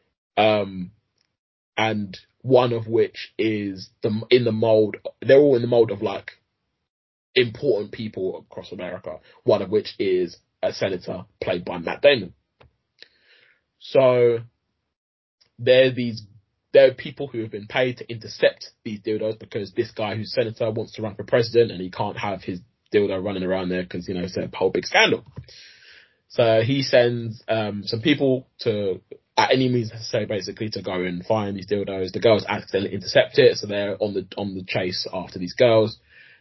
and one of which is in the mold. They're all in the mold of like important people across America. One of which is a senator played by Matt Damon. So there are people who have been paid to intercept these dildos because this guy who's senator wants to run for president and he can't have his dildo running around there because, it's a whole big scandal. So he sends some people to, at any means necessary, basically, to go and find these dildos. The girls accidentally intercept it, so they're on the chase after these girls.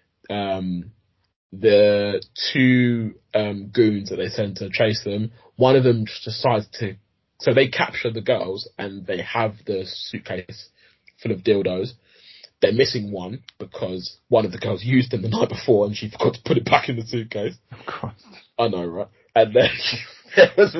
The two goons that they send to chase them, one of them just decides to. So they capture the girls and they have the suitcase full of dildos. They're missing one because one of the girls used them the night before and she forgot to put it back in the suitcase. Of course. I know, right? And then there was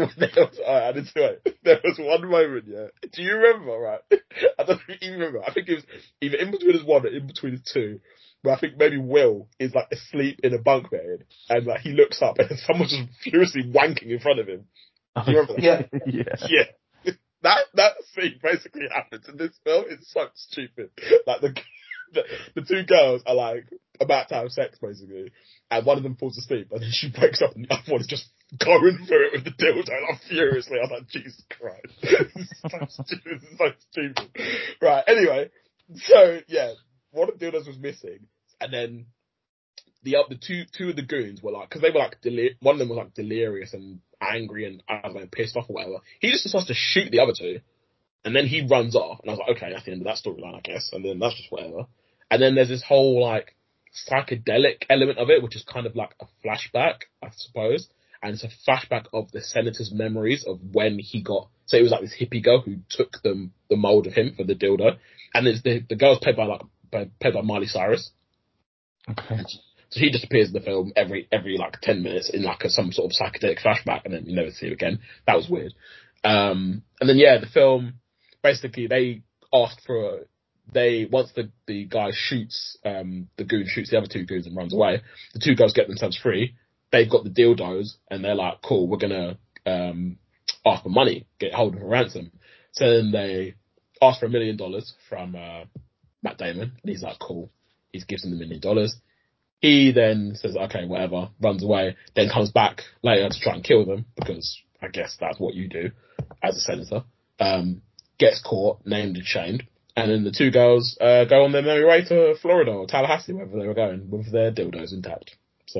one moment, yeah. Do you remember, right? I don't know if you remember. I think it was either in between his one or in between his two, where I think maybe Will is like asleep in a bunk bed and like he looks up and someone's just furiously wanking in front of him. Do you remember that? Yeah. Yeah. That scene basically happens in this film. It's so stupid. Like the two girls are like about to have sex basically, and one of them falls asleep, and then she wakes up, and the other one is just going through it with the dildo, like furiously. I'm like, Jesus Christ, this is so stupid. Right. Anyway, so yeah, one of the dildos was missing, and then the two of the goons were like, because they were like one of them was like delirious and angry and I don't know, pissed off or whatever. He just decides to shoot the other two, and then he runs off. And I was like, okay, that's the end of that storyline, I guess. And then that's just whatever. And then there's this whole like psychedelic element of it, which is kind of like a flashback, I suppose. And it's a flashback of the senator's memories of when he got. So it was like this hippie girl who took the mold of him for the dildo, and it's the girl's played by Miley Cyrus. Okay. So he just appears in the film every like 10 minutes in like some sort of psychedelic flashback, and then you never see him again. That was weird. And then yeah, the film basically they asked for once the guy shoots the goon shoots the other two goons and runs away. The two girls get themselves free. They've got the dildos and they're like, cool, we're gonna ask for money, get hold of a ransom. So then they ask for $1 million from Matt Damon, and he's like, cool. He gives them the $1 million. He then says, okay, whatever, runs away, then comes back later to try and kill them, because I guess that's what you do as a senator. Gets caught, named and shamed, and then the two girls go on their merry way to Florida or Tallahassee, wherever they were going, with their dildos intact. So,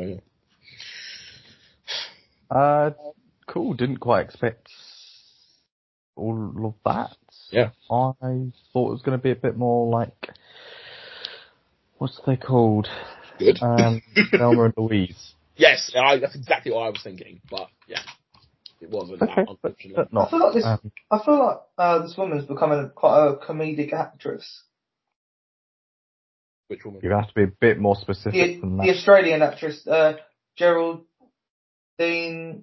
yeah. Cool. Didn't quite expect all of that. Yeah. I thought it was going to be a bit more like, what's they called? Good. Thelma and Louise. Yes, that's exactly what I was thinking, but yeah, it wasn't that, unfortunately. But not. I feel like this woman's becoming quite a comedic actress. Which woman? You have to be a bit more specific than that. The Australian actress, Geraldine.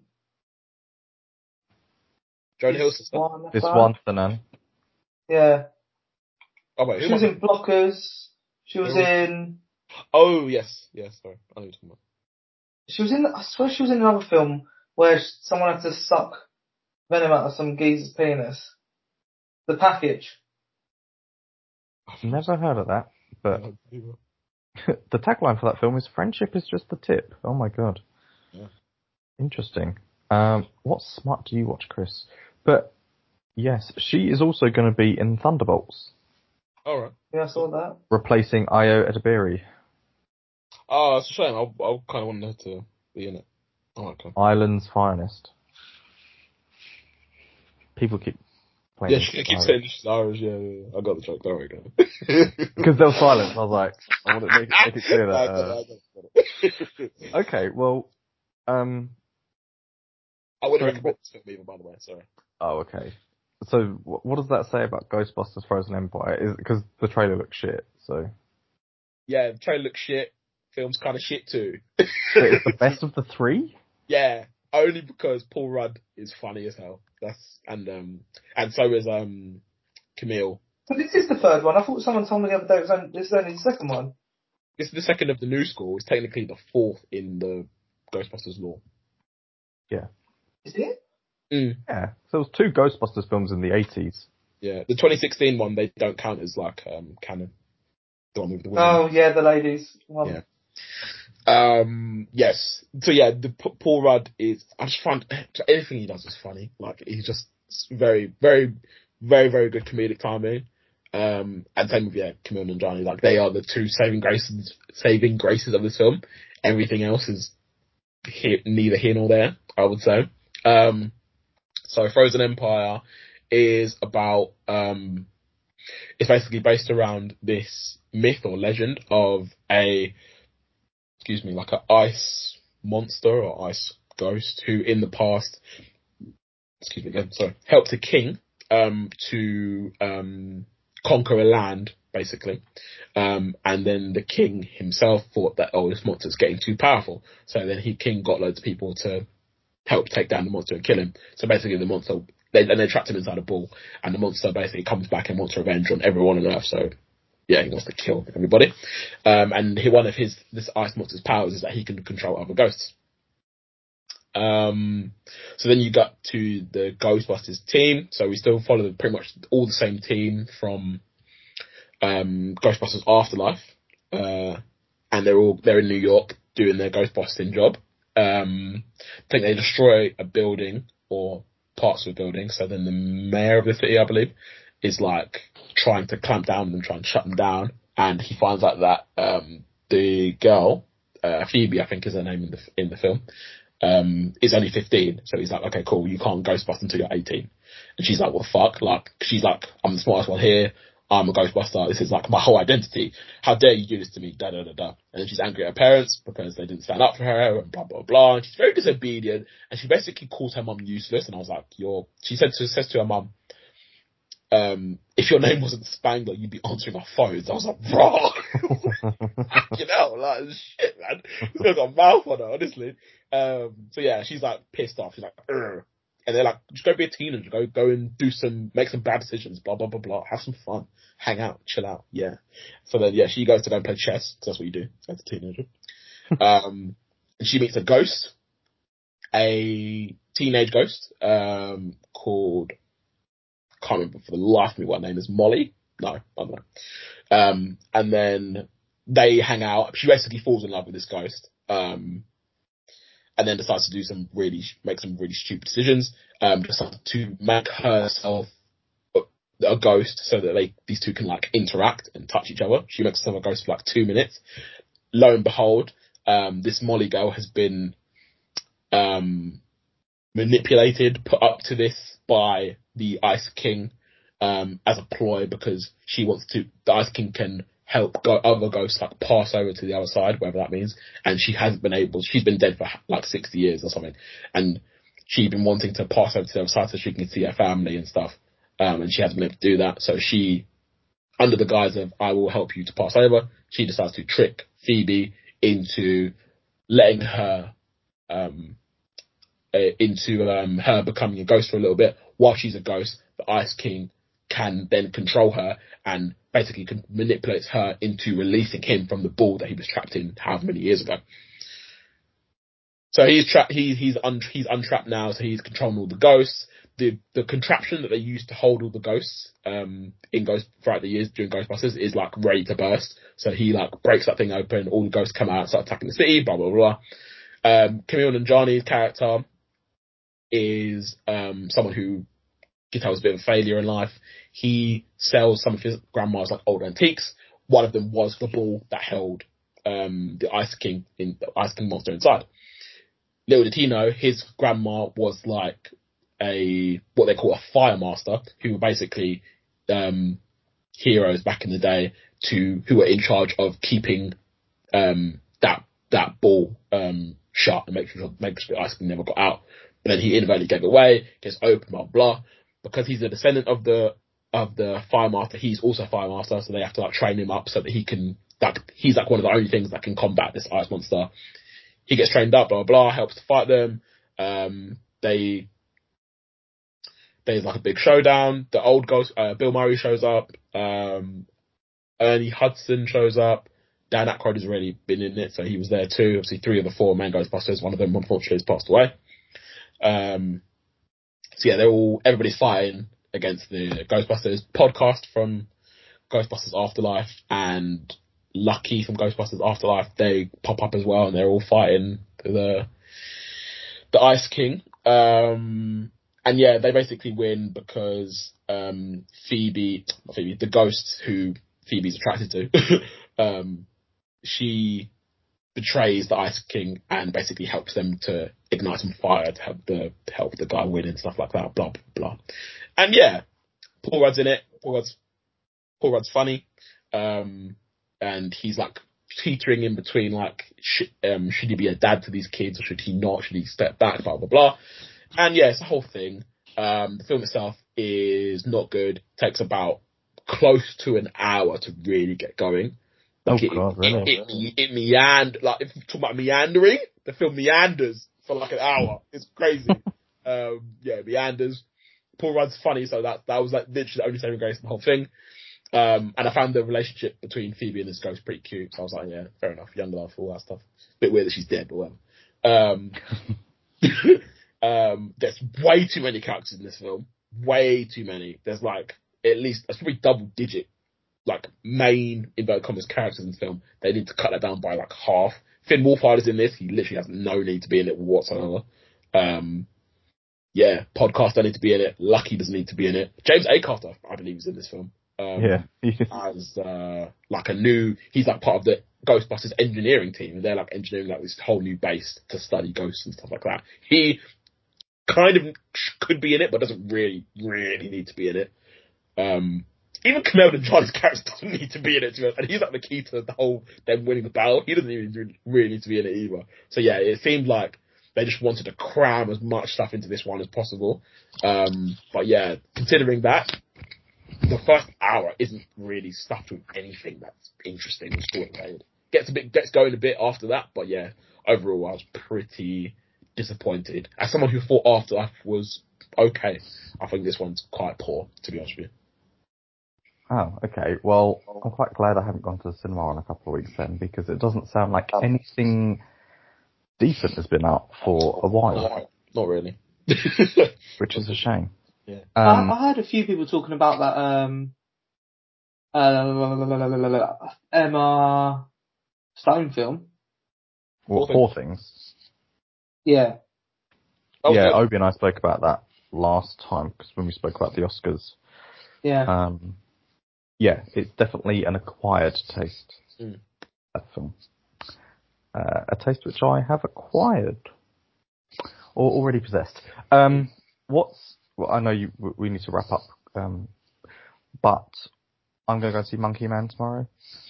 Jonah Hill's sister. Viswanathan. Yeah. Oh wait, she was in Blockers. She was in. Oh yes, sorry, I know what you're talking about. She was in. I swear she was in another film where someone had to suck venom out of some geezer's penis. The Package. I've never heard of that, but the tagline for that film is "Friendship is just the tip." Oh my god. Yeah. Interesting. What smart do you watch, Chris? But yes, she is also going to be in Thunderbolts. All right. Yeah, I saw that. Replacing Io Edebiri. Oh, it's a shame. I kind of wanted her to be in it. Oh, okay. Ireland's finest. People keep playing. Yeah, she keeps saying she's Irish. Yeah. I got the joke. Don't worry, guys. Because there was silence. I was like, I want to make it clear that. Okay, well, I wouldn't recommend this film either, by the way. Sorry. Oh, okay. So, what does that say about Ghostbusters: Frozen Empire? Is because the trailer looks shit. So. Yeah, the trailer looks shit. Film's kind of shit too. So it's the best of the three? Yeah, only because Paul Rudd is funny as hell. And so is Camille. But this is the third one. I thought someone told me the other day this is only the second one. This is the second of the new school. It's technically the fourth in the Ghostbusters lore. Yeah. Is it? Yeah. So there was 2 Ghostbusters films in the 80s. Yeah, the 2016 one they don't count as like canon. The one with the women. Oh yeah, the ladies one. Yeah. Yes. So yeah, the Paul Rudd is. I just find anything he does is funny. Like he's just very, very, very, very good comedic timing. And same with Camille Nanjiani. Like they are the 2 saving graces of this film. Everything else is neither here nor there, I would say. So Frozen Empire is about. It's basically based around this myth or legend of like an ice monster or ice ghost who in the past, helped a king, to, conquer a land, basically. And then the king himself thought that, this monster's getting too powerful. So then king got loads of people to help take down the monster and kill him. So basically the monster, they trapped him inside a ball, and the monster basically comes back and wants revenge on everyone on Earth. So yeah, he wants to kill everybody. And one of this ice monster's powers is that he can control other ghosts. So then you got to the Ghostbusters team. So we still follow pretty much all the same team from Ghostbusters Afterlife. And they're in New York doing their ghostbusting job. I think they destroy a building or parts of a building. So then the mayor of the city, I believe, is like trying to clamp down on them, trying to shut them down. And he finds out that the girl, Phoebe, I think is her name in the film, is only 15. So he's like, okay, cool, you can't ghostbust until you're 18. And she's like, what the fuck? Like, she's like, I'm the smartest one here. I'm a Ghostbuster. This is like my whole identity. How dare you do this to me? Da da da da. And then she's angry at her parents because they didn't stand up for her and blah blah blah. And she's very disobedient. And she basically calls her mum useless. And I was like, she says to her mum, if your name wasn't Spangler, you'd be answering our phones. I was like, bro, you know, like shit, man. This girl's got a mouth on her, honestly. So yeah, she's like pissed off. She's like, ugh. And they're like, just go be a teenager, go and make some bad decisions, blah, blah, blah, blah. Have some fun. Hang out, chill out, yeah. So then, yeah, she goes to go and play chess, because that's what you do as a teenager. And she meets a ghost, a teenage ghost, called, can't remember for the life of me what her name is, Molly? No, I don't know. And then they hang out. She basically falls in love with this ghost. And then decides to make some really stupid decisions, decides to make herself a ghost so that these 2 can like interact and touch each other. She makes herself a ghost for like 2 minutes. Lo and behold, this Molly girl has been manipulated, put up to this by the Ice King, as a ploy because the Ice King can help other ghosts like pass over to the other side, whatever that means. And she's been dead for like 60 years or something. And she'd been wanting to pass over to the other side so she can see her family and stuff. And she hasn't been able to do that. So she, under the guise of, I will help you to pass over, she decides to trick Phoebe into letting her, her becoming a ghost for a little bit. While she's a ghost, the Ice King can then control her and basically manipulates her into releasing him from the ball that he was trapped in however many years ago. So he's trapped. He's untrapped now. So he's controlling all the ghosts. The contraption that they used to hold all the ghosts throughout the years during Ghostbusters is like ready to burst. So he like breaks that thing open. All the ghosts come out, start attacking the city. Blah blah blah. Camille Nanjiani's character is someone who you can tell was a bit of a failure in life. He sells some of his grandma's like old antiques. One of them was the ball that held the Ice King monster inside. Little did he know, his grandma was like what they call a fire master, who were basically heroes back in the day who were in charge of keeping that ball shut and make sure the Ice King never got out. But then he inadvertently gave it away, gets open, blah blah. Because he's a descendant of the Fire Master, he's also Fire Master, so they have to like train him up so that he's like one of the only things that can combat this ice monster. He gets trained up, blah blah blah, helps to fight them. They there's like a big showdown. The old ghost, Bill Murray shows up. Ernie Hudson shows up. Dan Aykroyd has already been in it, so he was there too. Obviously, 3 of the 4 main Ghostbusters. One of them, unfortunately, has passed away. So yeah, everybody's fighting against the Ghostbusters. Podcast from Ghostbusters Afterlife and Lucky from Ghostbusters Afterlife, they pop up as well, and they're all fighting the Ice King. And yeah, they basically win because Phoebe, the ghost who Phoebe's attracted to, she betrays the Ice King and basically helps them to ignite some fire to help the guy win and stuff like that. Blah blah blah. And yeah, Paul Rudd's in it. Paul Rudd's funny, and he's like teetering in between like should he be a dad to these kids or should he not? Should he step back? Blah blah blah. And yeah, it's a whole thing. The film itself is not good. Takes about close to an hour to really get going. Like really? It meandered. Like, if you're talking about meandering, the film meanders for like an hour. It's crazy. Yeah, meanders. Paul Rudd's funny, so that was like literally the only saving grace in the whole thing. And I found the relationship between Phoebe and this ghost pretty cute. So I was like, yeah, fair enough. Young love, all that stuff. Bit weird that she's dead, but whatever. There's way too many characters in this film. Way too many. There's like at least it's probably double digit like main inverted commas characters in the film. They need to cut that down by like half. Finn Wolfhard is in this. He literally has no need to be in it whatsoever. Yeah, Podcast don't need to be in it. Lucky doesn't need to be in it. James A. Carter, I believe, is in this film. Yeah. As like he's like part of the Ghostbusters engineering team, and they're like engineering like this whole new base to study ghosts and stuff like that. He kind of could be in it, but doesn't really need to be in it. Even Camille and Charlie's character doesn't need to be in it, and he's like the key to the whole them winning the battle. He doesn't even really need to be in it either. So yeah, it seemed like they just wanted to cram as much stuff into this one as possible. But yeah, considering that, the first hour isn't really stuffed with anything that's interesting or story related. Gets going a bit after that, but yeah, overall I was pretty disappointed. As someone who thought Afterlife was okay, I think this one's quite poor, to be honest with you. Oh, okay. Well, I'm quite glad I haven't gone to the cinema in a couple of weeks then, because it doesn't sound like anything decent has been out for a while. Not really. Which is a shame. Yeah. I heard a few people talking about that Emma Stone film. What, Poor Things? Yeah. Yeah, Obi and I spoke about that last time, because when we spoke about the Oscars. Yeah. Yeah, it's definitely an acquired taste, that film. A taste which I have acquired, or already possessed. Well, I know we need to wrap up, but I'm going to go see Monkey Man tomorrow.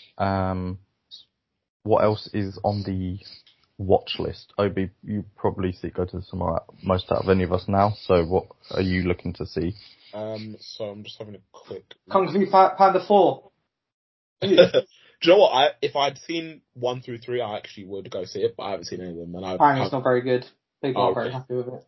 What else is on the watch list? Obi, you probably go to the cinema most out of any of us now, so what are you looking to see? So I'm just having a quick... Kung Fu Panda 4. Do you know what? If I'd seen 1 through 3, I actually would go see it, but I haven't seen any of them. And apparently it's not very good. People aren't very happy with it.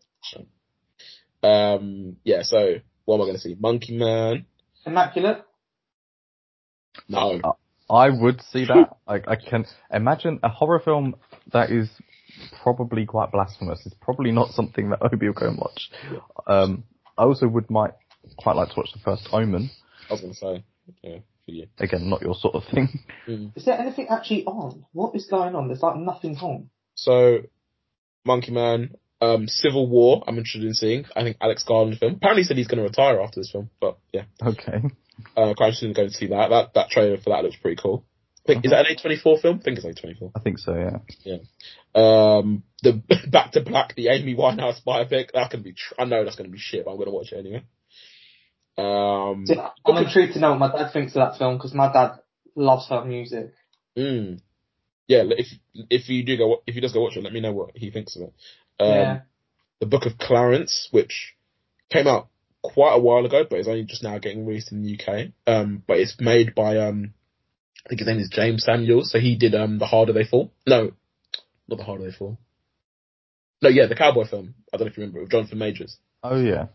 Yeah, so what am I going to see? Monkey Man. Immaculate? No. I would see that. I can imagine a horror film that is probably quite blasphemous. It's probably not something that Obi will go and watch. I also might quite like to watch the first Omen. I was going to say, yeah, for you. Again, not your sort of thing. Is there anything actually on? What is going on? There's like nothing on. So, Monkey Man, Civil War, I'm interested in seeing. I think Alex Garland film. Apparently he said he's going to retire after this film, but yeah. Okay. Quite interested in going to see that. That trailer for that looks pretty cool. Is that an A24 film? I think it's A24. I think so, yeah. Yeah. The Back to Black, the Amy Winehouse biopic, I know that's going to be shit, but I'm going to watch it anyway. I'm intrigued to know what my dad thinks of that film, because my dad loves her music. Yeah, if he does go watch it, let me know what he thinks of it. The Book of Clarence, which came out quite a while ago, but is only just now getting released in the UK. But it's made by I think his name is James Samuels. So he did The Harder They Fall. No, not The Harder They Fall. No, yeah, the cowboy film. I don't know if you remember it, with Jonathan Majors. Oh yeah.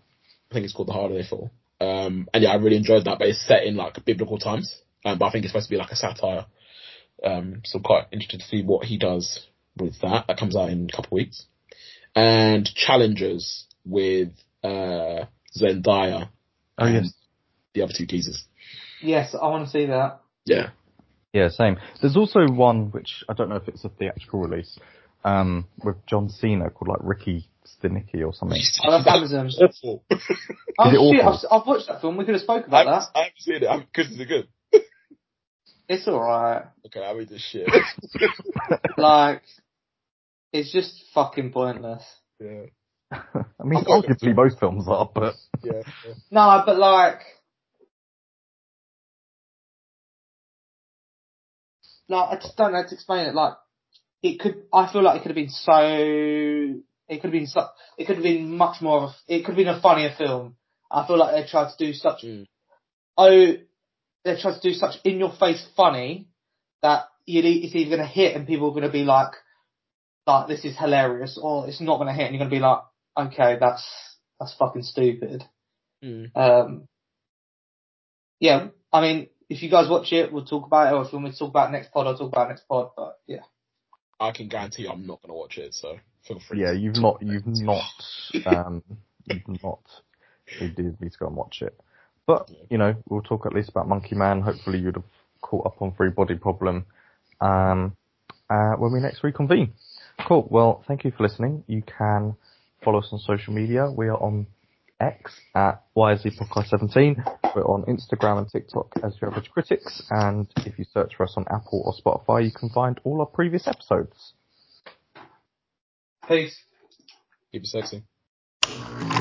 I think it's called The Harder They Fall. And yeah, I really enjoyed that, but it's set in like biblical times. But I think it's supposed to be like a satire. So I'm quite interested to see what he does with that. That comes out in a couple of weeks. And Challengers with Zendaya. Oh, yes. The other two geezers. Yes, I want to see that. Yeah. Yeah, same. There's also one which I don't know if it's a theatrical release, with John Cena called like Ricky Stenicki or something. Oh, that's Amazon. Awful. Oh shit! awful? I've watched that film. We could have spoke about that. I haven't seen it. Because is it good? It's alright. Okay, I read this shit. Like, it's just fucking pointless. Yeah. I mean, arguably most films are, but Yeah. No, but like I just don't know how to explain it. Like, I feel like it could have been it could have been much more of it could have been a funnier film. I feel like they tried to do such, they tried to do such in-your-face funny that it's either going to hit and people are going to be like, this is hilarious, or it's not going to hit and you're going to be like, okay, that's fucking stupid. Yeah, I mean, if you guys watch it, we'll talk about it, or if you want me to talk about it next pod, I'll talk about it next pod, but yeah. I can guarantee I'm not going to watch it, so feel free. Yeah, you've not endeared me to go and watch it. But, we'll talk at least about Monkey Man. Hopefully you'd have caught up on Free Body Problem, when we next reconvene. Cool. Well, thank you for listening. You can follow us on social media. We are on X at YSZpodcast17. We're on Instagram and TikTok as Your Average Critics. And if you search for us on Apple or Spotify, you can find all our previous episodes. Peace. Keep it sexy.